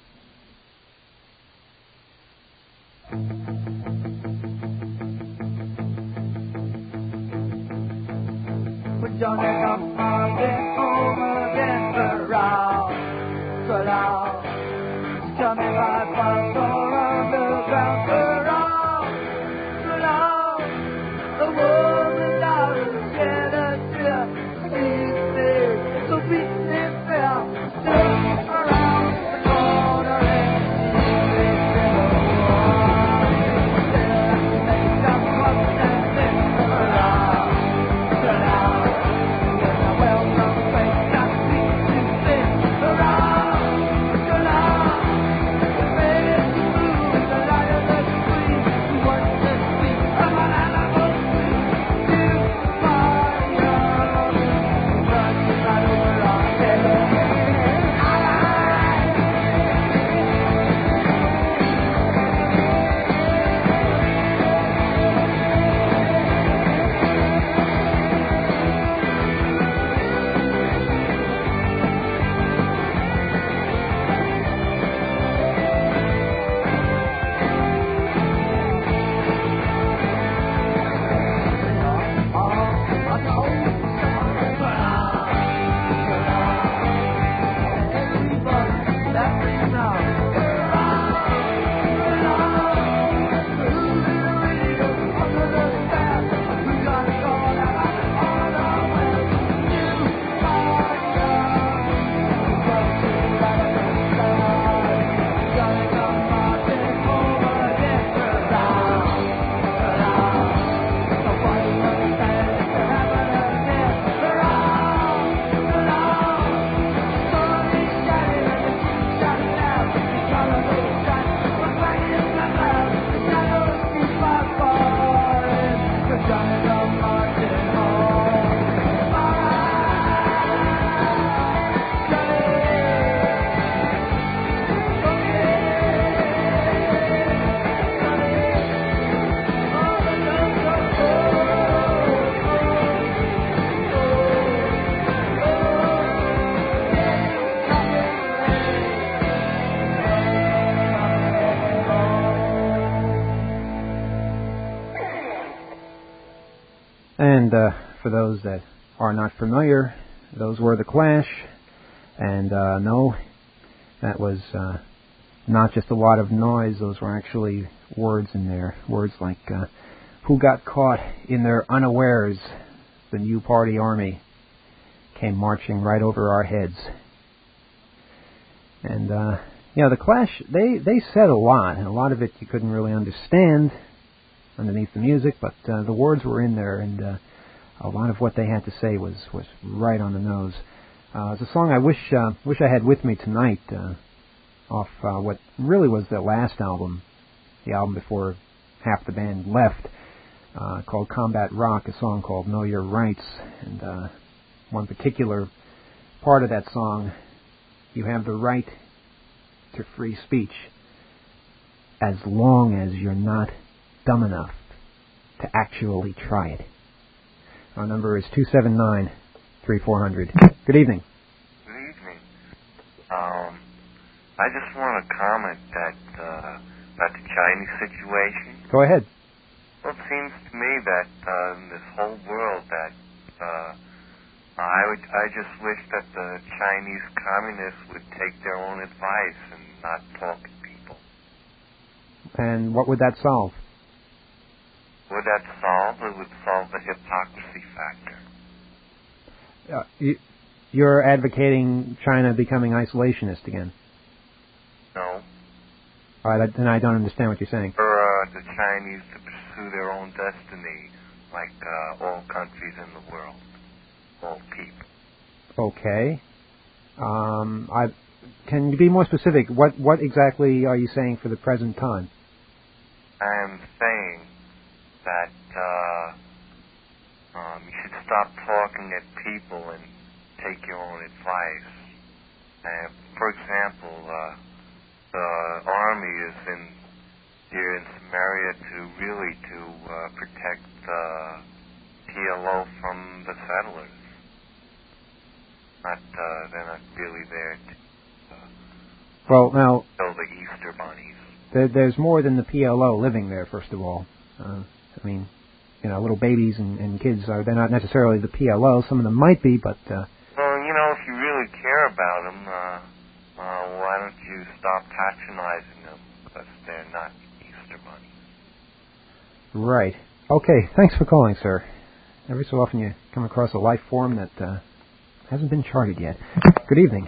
And for those that are not familiar, those were The Clash. And no, that was not just a lot of noise. Those were actually words in there. Words like, who got caught in their unawares? The new party army came marching right over our heads. And, The Clash, they said a lot, and a lot of it you couldn't really understand underneath the music, but the words were in there, and a lot of what they had to say was right on the nose. It's a song I wish I had with me tonight, off what really was their last album, the album before half the band left, called Combat Rock, a song called Know Your Rights, and one particular part of that song, you have the right to free speech as long as you're not dumb enough to actually try it. Our number is 279-3400. Good evening. Good evening. I just want to comment that about the Chinese situation. Go ahead. Well, it seems to me that in this whole world that I just wish that the Chinese communists would take their own advice and not talk to people. And what would that solve? Would that solve? It would solve the hypocrisy factor. You're advocating China becoming isolationist again. No. All right, then I don't understand what you're saying. For the Chinese to pursue their own destiny like all countries in the world, all people. Okay. Can you be more specific? What exactly are you saying for the present time? I am saying that you should stop talking at people and take your own advice. For example, the army is here in Samaria to protect the PLO from the settlers. They're not really there to well, now kill the Easter bunnies. There's more than the PLO living there, first of all. I mean, little babies and kids, they're not necessarily the PLO. Some of them might be, but... Well, if you really care about them, why don't you stop patronizing them? Because they're not Easter bunnies. Right. Okay, thanks for calling, sir. Every so often you come across a life form that hasn't been charted yet. Good evening.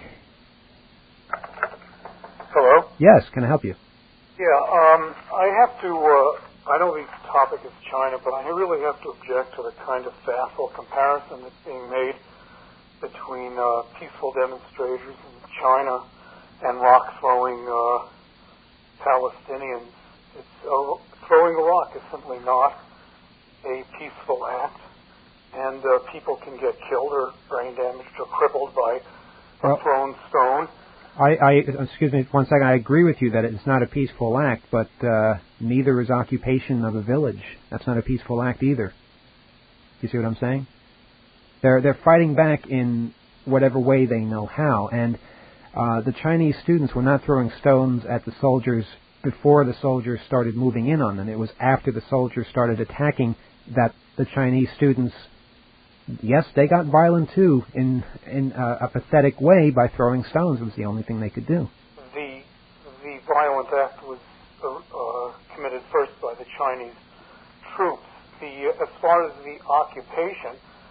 Hello? Yes, can I help you? Yeah, I have to, I know the topic is China, but I really have to object to the kind of facile comparison that's being made between peaceful demonstrators in China and rock-throwing Palestinians. Throwing a rock is simply not a peaceful act, and people can get killed or brain damaged or crippled by a thrown stone. Excuse me one second, I agree with you that it's not a peaceful act, but neither is occupation of a village. That's not a peaceful act either. You see what I'm saying? They're fighting back in whatever way they know how, and the Chinese students were not throwing stones at the soldiers before the soldiers started moving in on them. It was after the soldiers started attacking that the Chinese students, yes, they got violent too in a pathetic way by throwing stones. It was the only thing they could do. The violent act was committed first by the Chinese troops. As far as the occupation,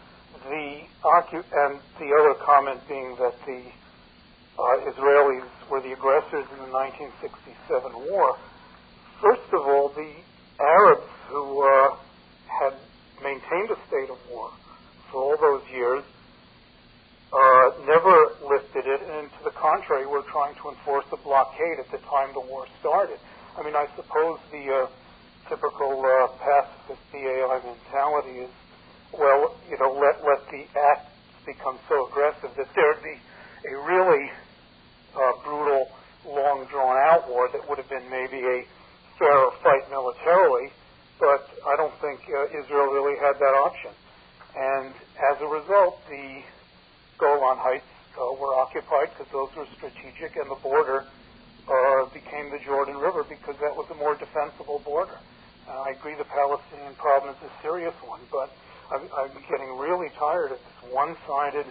and the other comment being that the Israelis were the aggressors in the 1967 war. First of all, the Arabs who had maintained a state of war for all those years never lifted it, and to the contrary, were trying to enforce a blockade at the time the war started. I mean, I suppose the typical pacifist BAI mentality is, well, let the acts become so aggressive that there'd be a really brutal, long drawn-out war that would have been maybe a fairer fight militarily, but I don't think Israel really had that option. And as a result, the Golan Heights were occupied because those were strategic, and the border became the Jordan River because that was a more defensible border. I agree the Palestinian problem is a serious one, but I'm getting really tired of this one-sided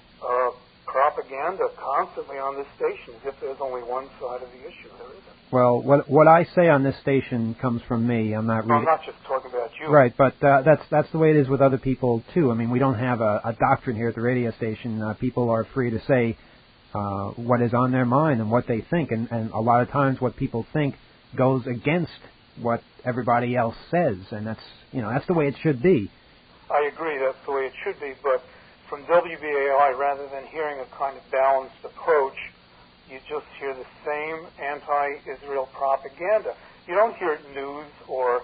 propaganda constantly on this station, as if there's only one side of the issue. There isn't. Well, what I say on this station comes from me. I'm not really... I'm not just talking about you. Right, but that's the way it is with other people, too. I mean, we don't have a doctrine here at the radio station. People are free to say what is on their mind and what they think, and a lot of times what people think goes against what everybody else says, and that's the way it should be. I agree, that's the way it should be, but from WBAI, rather than hearing a kind of balanced approach, you just hear the same anti-Israel propaganda. You don't hear news or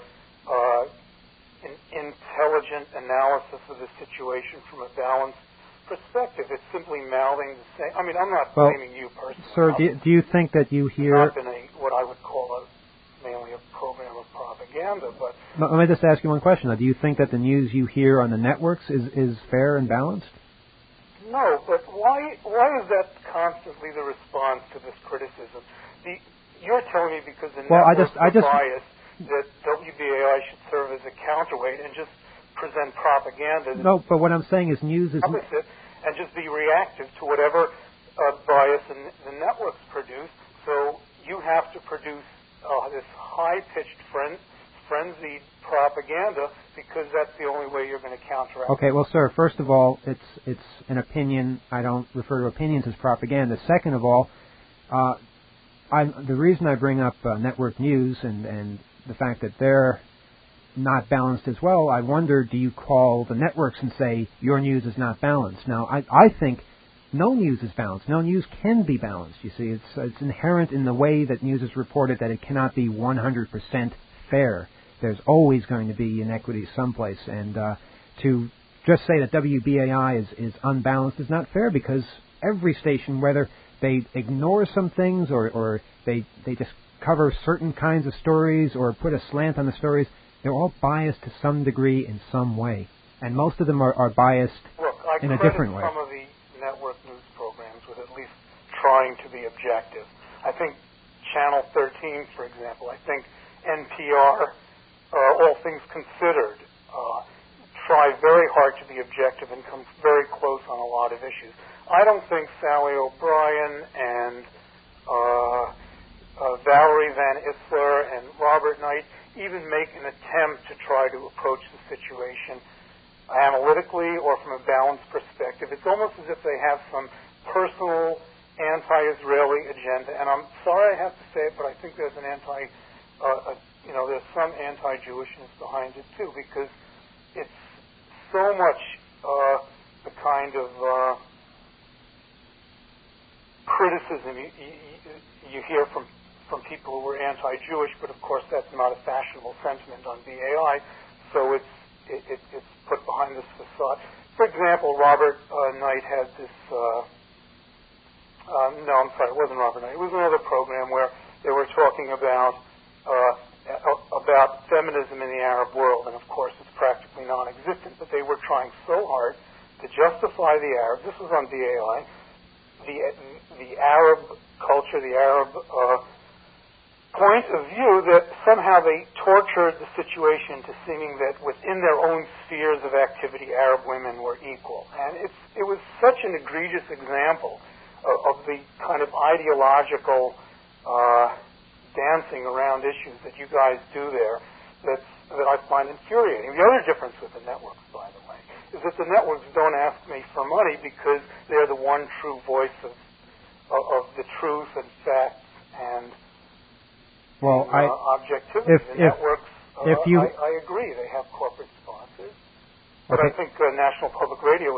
an intelligent analysis of the situation from a balanced perspective. It's simply mouthing the same. I mean, I'm not blaming you personally. Sir, do you think that you hear... It's not been what I would call mainly a program of propaganda, but... Let me just ask you one question. Do you think that the news you hear on the networks is fair and balanced? No, but why is that constantly the response to this criticism? You're telling me because the networks are biased that WBAI should serve as a counterweight and just present propaganda. No, but what I'm saying is news is... opposite, and just be reactive to whatever bias the networks produce. So you have to produce this high-pitched, frenzied propaganda, because that's the only way you're going to counteract. Okay, well, sir, first of all, it's an opinion. I don't refer to opinions as propaganda. Second of all, the reason I bring up network news and the fact that they're not balanced as well, I wonder, do you call the networks and say your news is not balanced? Now, I think no news is balanced. No news can be balanced. You see, it's inherent in the way that news is reported that it cannot be 100% fair. There's always going to be inequities someplace, and to just say that WBAI is unbalanced is not fair, because every station, whether they ignore some things or they just cover certain kinds of stories or put a slant on the stories, they're all biased to some degree in some way, and most of them are biased in a different way. Some of the network news programs with at least trying to be objective. I think Channel 13, for example, I think NPR, all things considered, try very hard to be objective and come very close on a lot of issues. I don't think Sally O'Brien and Valerie Van Isler and Robert Knight even make an attempt to try to approach the situation analytically or from a balanced perspective. It's almost as if they have some personal anti-Israeli agenda. And I'm sorry I have to say it, but I think there's an there's some anti-Jewishness behind it too, because it's so much the kind of criticism you hear from people who were anti-Jewish, but of course that's not a fashionable sentiment on BAI, so it's put behind this facade. For example, Robert Knight had this, no, I'm sorry, it wasn't Robert Knight. It was another program where they were talking about feminism in the Arab world, and of course it's practically non-existent, but they were trying so hard to justify the Arabs. This was on BAI, the Arab culture, the Arab point of view, that somehow they tortured the situation to seeming that within their own spheres of activity, Arab women were equal. And it was such an egregious example of the kind of ideological dancing around issues that you guys do there that I find infuriating. The other difference with the networks, by the way, is that the networks don't ask me for money because they're the one true voice of the truth and facts and objectivity. The networks, I agree, they have corporate sponsors, but I think National Public Radio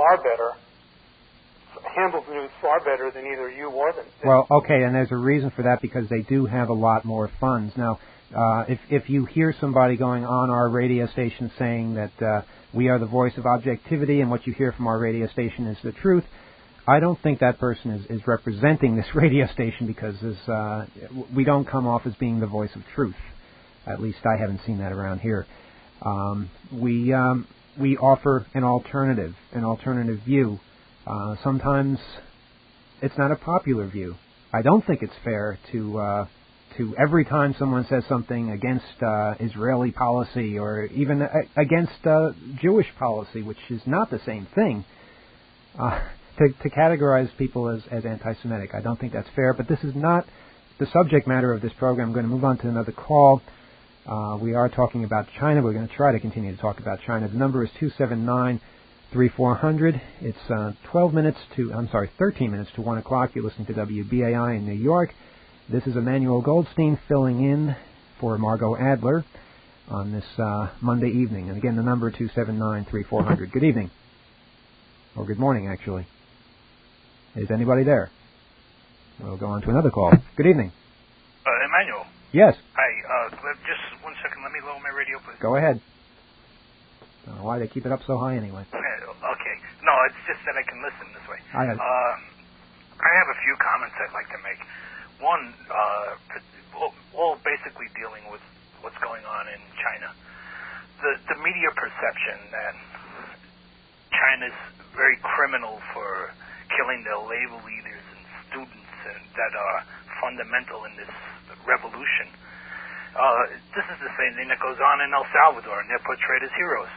handles news far better than either you or them. Well, okay, and there's a reason for that, because they do have a lot more funds. Now, if you hear somebody going on our radio station saying that we are the voice of objectivity and what you hear from our radio station is the truth, I don't think that person is representing this radio station, because we don't come off as being the voice of truth. At least I haven't seen that around here. We offer an alternative view. Sometimes it's not a popular view. I don't think it's fair to every time someone says something against Israeli policy or even against Jewish policy, which is not the same thing, to categorize people as anti-Semitic. I don't think that's fair, but this is not the subject matter of this program. I'm going to move on to another call. We are talking about China. We're going to try to continue to talk about China. The number is 279-3400. It's 13 minutes to 1 o'clock. You're listening to WBAI in New York. This is Emmanuel Goldstein filling in for Margot Adler on this Monday evening. And again, the number 279-3400. Good evening. Or good morning, actually. Is anybody there? We'll go on to another call. Good evening. Emmanuel. Yes. Hi. Just 1 second. Let me lower my radio, please. Go ahead. I don't know why they keep it up so high anyway. Okay. No, it's just that I can listen this way. I have a few comments I'd like to make. One, all basically dealing with what's going on in China. The media perception that China's very criminal for killing their labor leaders and students that are fundamental in this revolution. This is the same thing that goes on in El Salvador, and they're portrayed as heroes.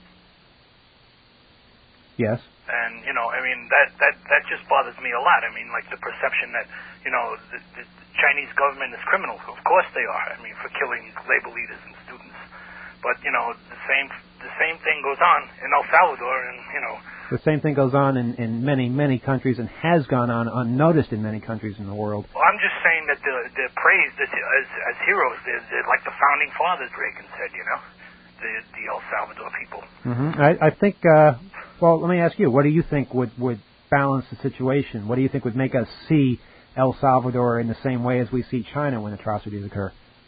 Yes. And, that just bothers me a lot. I mean, like the perception that, the Chinese government is criminal. Of course they are. I mean, for killing labor leaders and students. But the same thing goes on in El Salvador, and the same thing goes on in many countries, and has gone on unnoticed in many countries in the world. Well, I'm just saying that they're praised as heroes. They're like the founding fathers, Reagan said. The El Salvador people. I think. Well, let me ask you. What do you think would balance the situation? What do you think would make us see El Salvador in the same way as we see China when atrocities occur?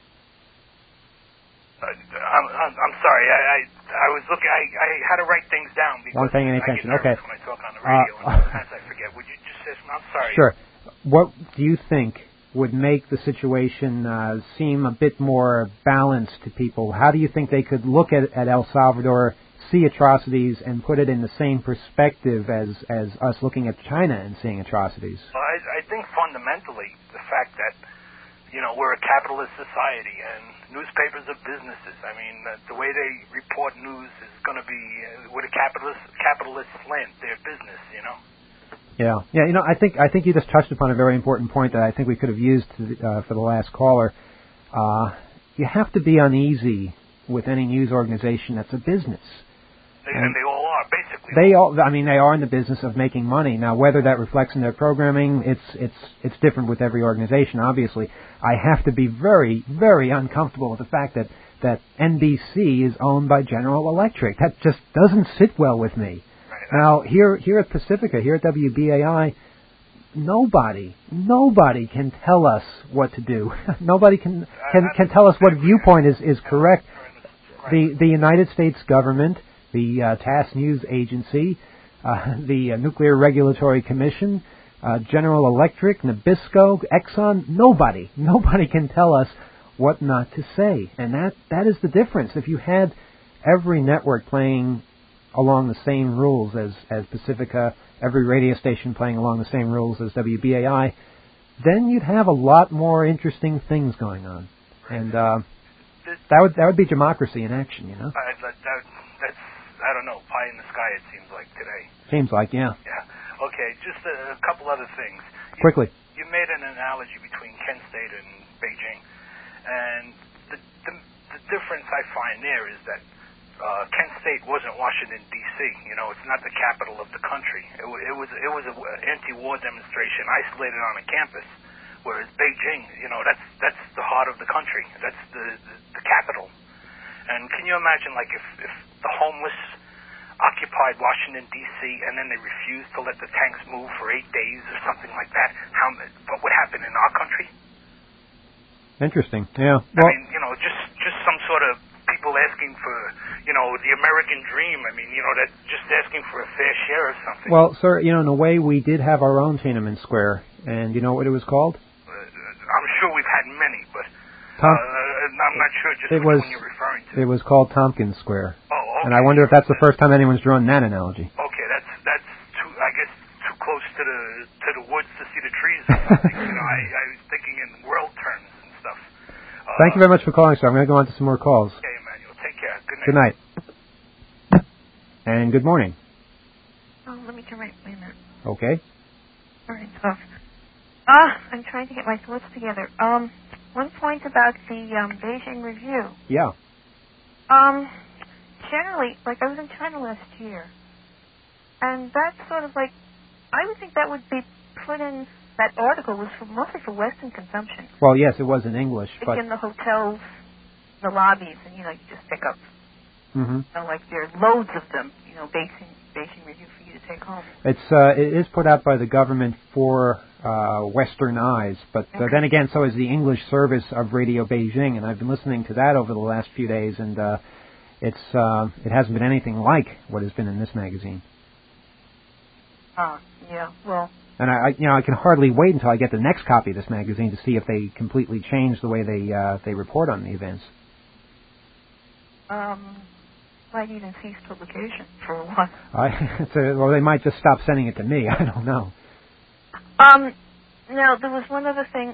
I'm sorry. I was looking. I had to write things down because I'm paying any attention. I get nervous when I talk on the radio, and sometimes I forget. Would you just say? I'm sorry. Sure. What do you think would make the situation seem a bit more balanced to people? How do you think they could look at El Salvador, see atrocities, and put it in the same perspective as us looking at China and seeing atrocities? Well, I think fundamentally the fact that we're a capitalist society and newspapers are businesses. I mean, the way they report news is going to be with a capitalist slant. They're business, Yeah. I think you just touched upon a very important point that I think we could have used for the last caller. You have to be uneasy with any news organization that's a business. And they all are, basically. They are in the business of making money. Now, whether that reflects in their programming, it's different with every organization, obviously. I have to be very, very uncomfortable with the fact that NBC is owned by General Electric. That just doesn't sit well with me. Right. Now, here at Pacifica, here at WBAI, nobody can tell us what to do. Nobody can tell us what viewpoint is correct. The United States government, the TASS News Agency, the Nuclear Regulatory Commission, General Electric, Nabisco, Exxon, nobody can tell us what not to say. And that is the difference. If you had every network playing along the same rules as Pacifica, every radio station playing along the same rules as WBAI, then you'd have a lot more interesting things going on. And that would be democracy in action, That's, I don't know, pie in the sky, it seems like today. Seems like, yeah. Yeah. Okay, just a couple other things. Quickly. You made an analogy between Kent State and Beijing. And the difference I find there is that Kent State wasn't Washington, D.C. It's not the capital of the country. It was an anti-war demonstration isolated on a campus, whereas Beijing, that's the heart of the country. That's the capital. And can you imagine, like, if the homeless occupied Washington, D.C., and then they refused to let the tanks move for 8 days or something like that, what would happen in our country? Interesting, yeah. Well, I mean, just some sort of people asking for, the American dream. I mean, that just asking for a fair share or something. Well, sir, in a way, we did have our own Tiananmen Square, and you know what it was called? I'm sure we've had many, but I'm not sure just which one you're referring to. It was called Tompkins Square. Oh, okay. And I wonder if that's the first time anyone's drawn that analogy. Okay, that's too, I guess, too close to the woods to see the trees or something. I was thinking in world terms and stuff. Thank you very much for calling, sir. I'm going to go on to some more calls. Okay, Emmanuel. Take care. Good night. Good night. And good morning. Oh, let me turn my... Wait a minute. Okay. All right, so... I'm trying to get my thoughts together. One point about the Beijing Review. Yeah. Generally, like, I was in China last year, and that's sort of like... I would think that would be put in... That article was mostly for Western consumption. Well, yes, it was in English, but... in the hotels, the lobbies, and, you just pick up. Mm-hmm. Like, there are loads of them, Beijing Review for you to take home. It is put out by the government for Western eyes, but then again, so is the English service of Radio Beijing, and I've been listening to that over the last few days, and it hasn't been anything like what has been in this magazine. Yeah, well... And I can hardly wait until I get the next copy of this magazine to see if they completely change the way they report on the events. Might even cease publication for a while. Well, they might just stop sending it to me. I don't know. Now, there was one other thing.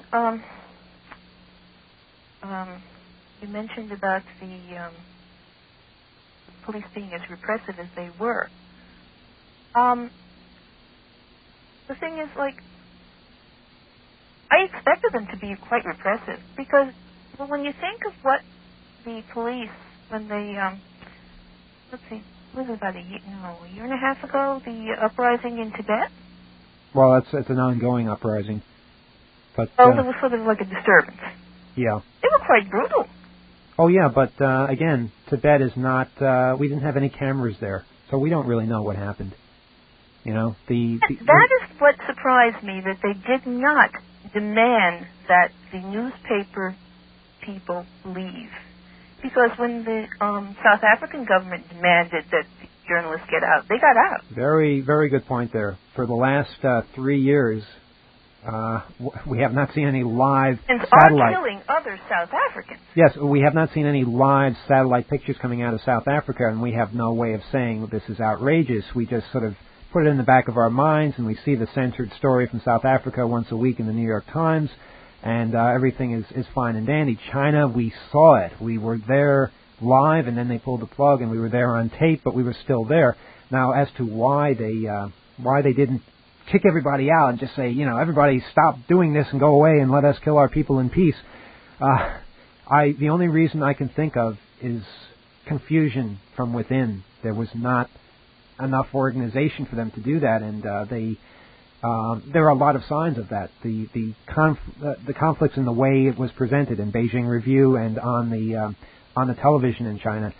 You mentioned about the police being as repressive as they were. The thing is, like, I expected them to be quite repressive because, well, when you think of what the police, when they, let's see, was it about a year and a half ago, the uprising in Tibet? Well, it's an ongoing uprising. But there was sort of like a disturbance. Yeah. They were quite brutal. Oh, yeah, but again, Tibet is not, we didn't have any cameras there, so we don't really know what happened. You know, that is what surprised me, that they did not demand that the newspaper people leave. Because when the South African government demanded that the journalists get out, they got out. Very, very good point there. For the last 3 years, we have not seen any live satellite. Are killing other South Africans. Yes, we have not seen any live satellite pictures coming out of South Africa, and we have no way of saying this is outrageous. We just sort of put it in the back of our minds, and we see the censored story from South Africa once a week in the New York Times, and everything is fine and dandy. China, we saw it. We were there live, and then they pulled the plug, and we were there on tape, but we were still there. Now, as to why they didn't kick everybody out and just say, you know, everybody stop doing this and go away and let us kill our people in peace, the only reason I can think of is confusion from within. There was not enough organization for them to do that, and there are a lot of signs of that. The conflicts in the way it was presented in Beijing Review and on the television in China,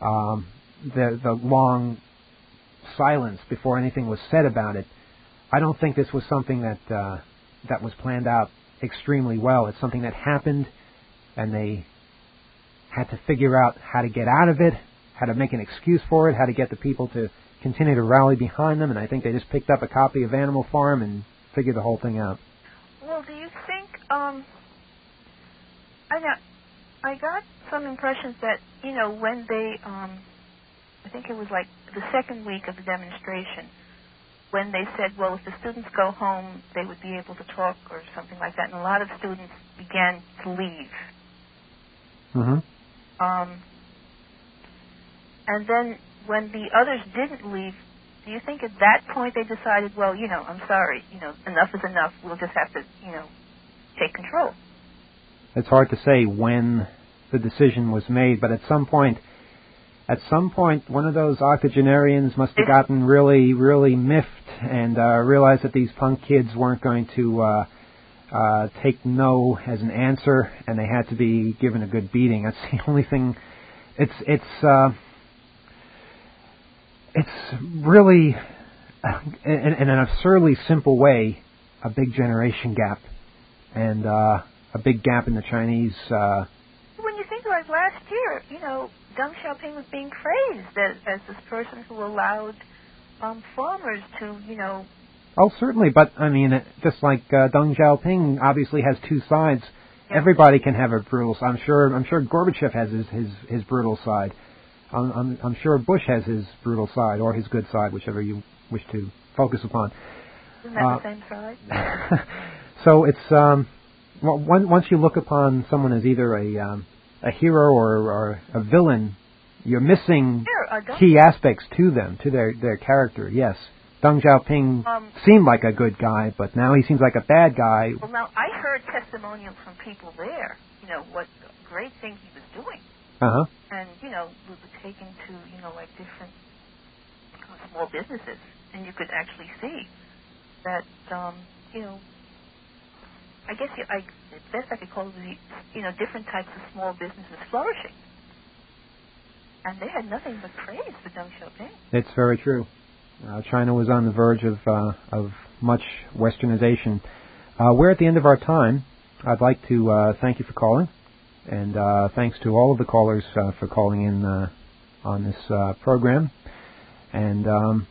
the long silence before anything was said about it. I don't think this was something that was planned out extremely well. It's something that happened, and they had to figure out how to get out of it, how to make an excuse for it, how to get the people to continue to rally behind them, and I think they just picked up a copy of Animal Farm and figured the whole thing out. Well, do you think, I got some impressions that, you know, when they, I think it was like the second week of the demonstration, when they said, well, if the students go home, they would be able to talk or something like that, and a lot of students began to leave. Mm-hmm. And then when the others didn't leave, do you think at that point they decided, well, you know, I'm sorry, you know, enough is enough, we'll just have to, you know, take control? It's hard to say when the decision was made, but at some point, one of those octogenarians must have gotten really, really miffed and realized that these punk kids weren't going to take no as an answer, and they had to be given a good beating. That's the only thing. It's really, in an absurdly simple way, a big generation gap, and a big gap in the Chinese. When you think about it, last year, you know, Deng Xiaoping was being praised as this person who allowed farmers to, you know. Oh, certainly, but I mean, just like Deng Xiaoping obviously has two sides. Yeah. Everybody can have a brutal side. I'm sure Gorbachev has his brutal side. I'm sure Bush has his brutal side or his good side, whichever you wish to focus upon. Isn't that the same side? So it's once you look upon someone as either a hero or a villain, you're missing key aspects to them, to their character. Yes, Deng Xiaoping seemed like a good guy, but now he seems like a bad guy. Well, now I heard testimonials from people there. You know what a great thing he was doing. Uh-huh. And, you know, we were taken to, you know, like different small businesses, and you could actually see that, you know, I guess best I could call it, you know, different types of small businesses flourishing. And they had nothing but praise for Deng Xiaoping. It's very true. China was on the verge of much westernization. We're at the end of our time. I'd like to thank you for calling. And thanks to all of the callers for calling in on this program. And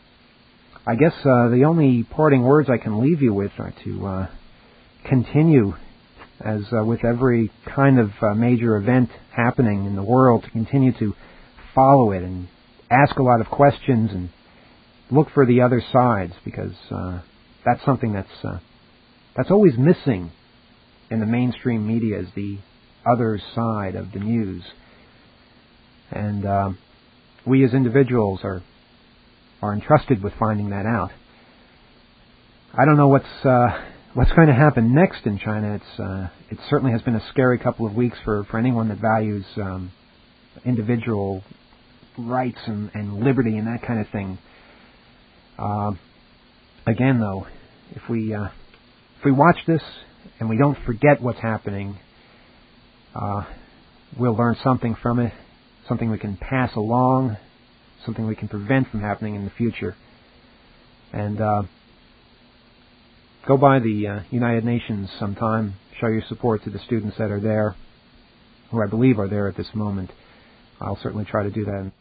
I guess the only parting words I can leave you with are to continue, as with every kind of major event happening in the world, to continue to follow it and ask a lot of questions and look for the other sides, because that's something that's always missing in the mainstream media, is the other side of the news. And we as individuals are entrusted with finding that out. I don't know what's what's going to happen next in China, it certainly has been a scary couple of weeks for anyone that values individual rights and liberty and that kind of thing. Again, though, if we watch this and we don't forget what's happening, we'll learn something from it, something we can pass along, something we can prevent from happening in the future. And go by the United Nations sometime, show your support to the students that are there, who I believe are there at this moment. I'll certainly try to do that.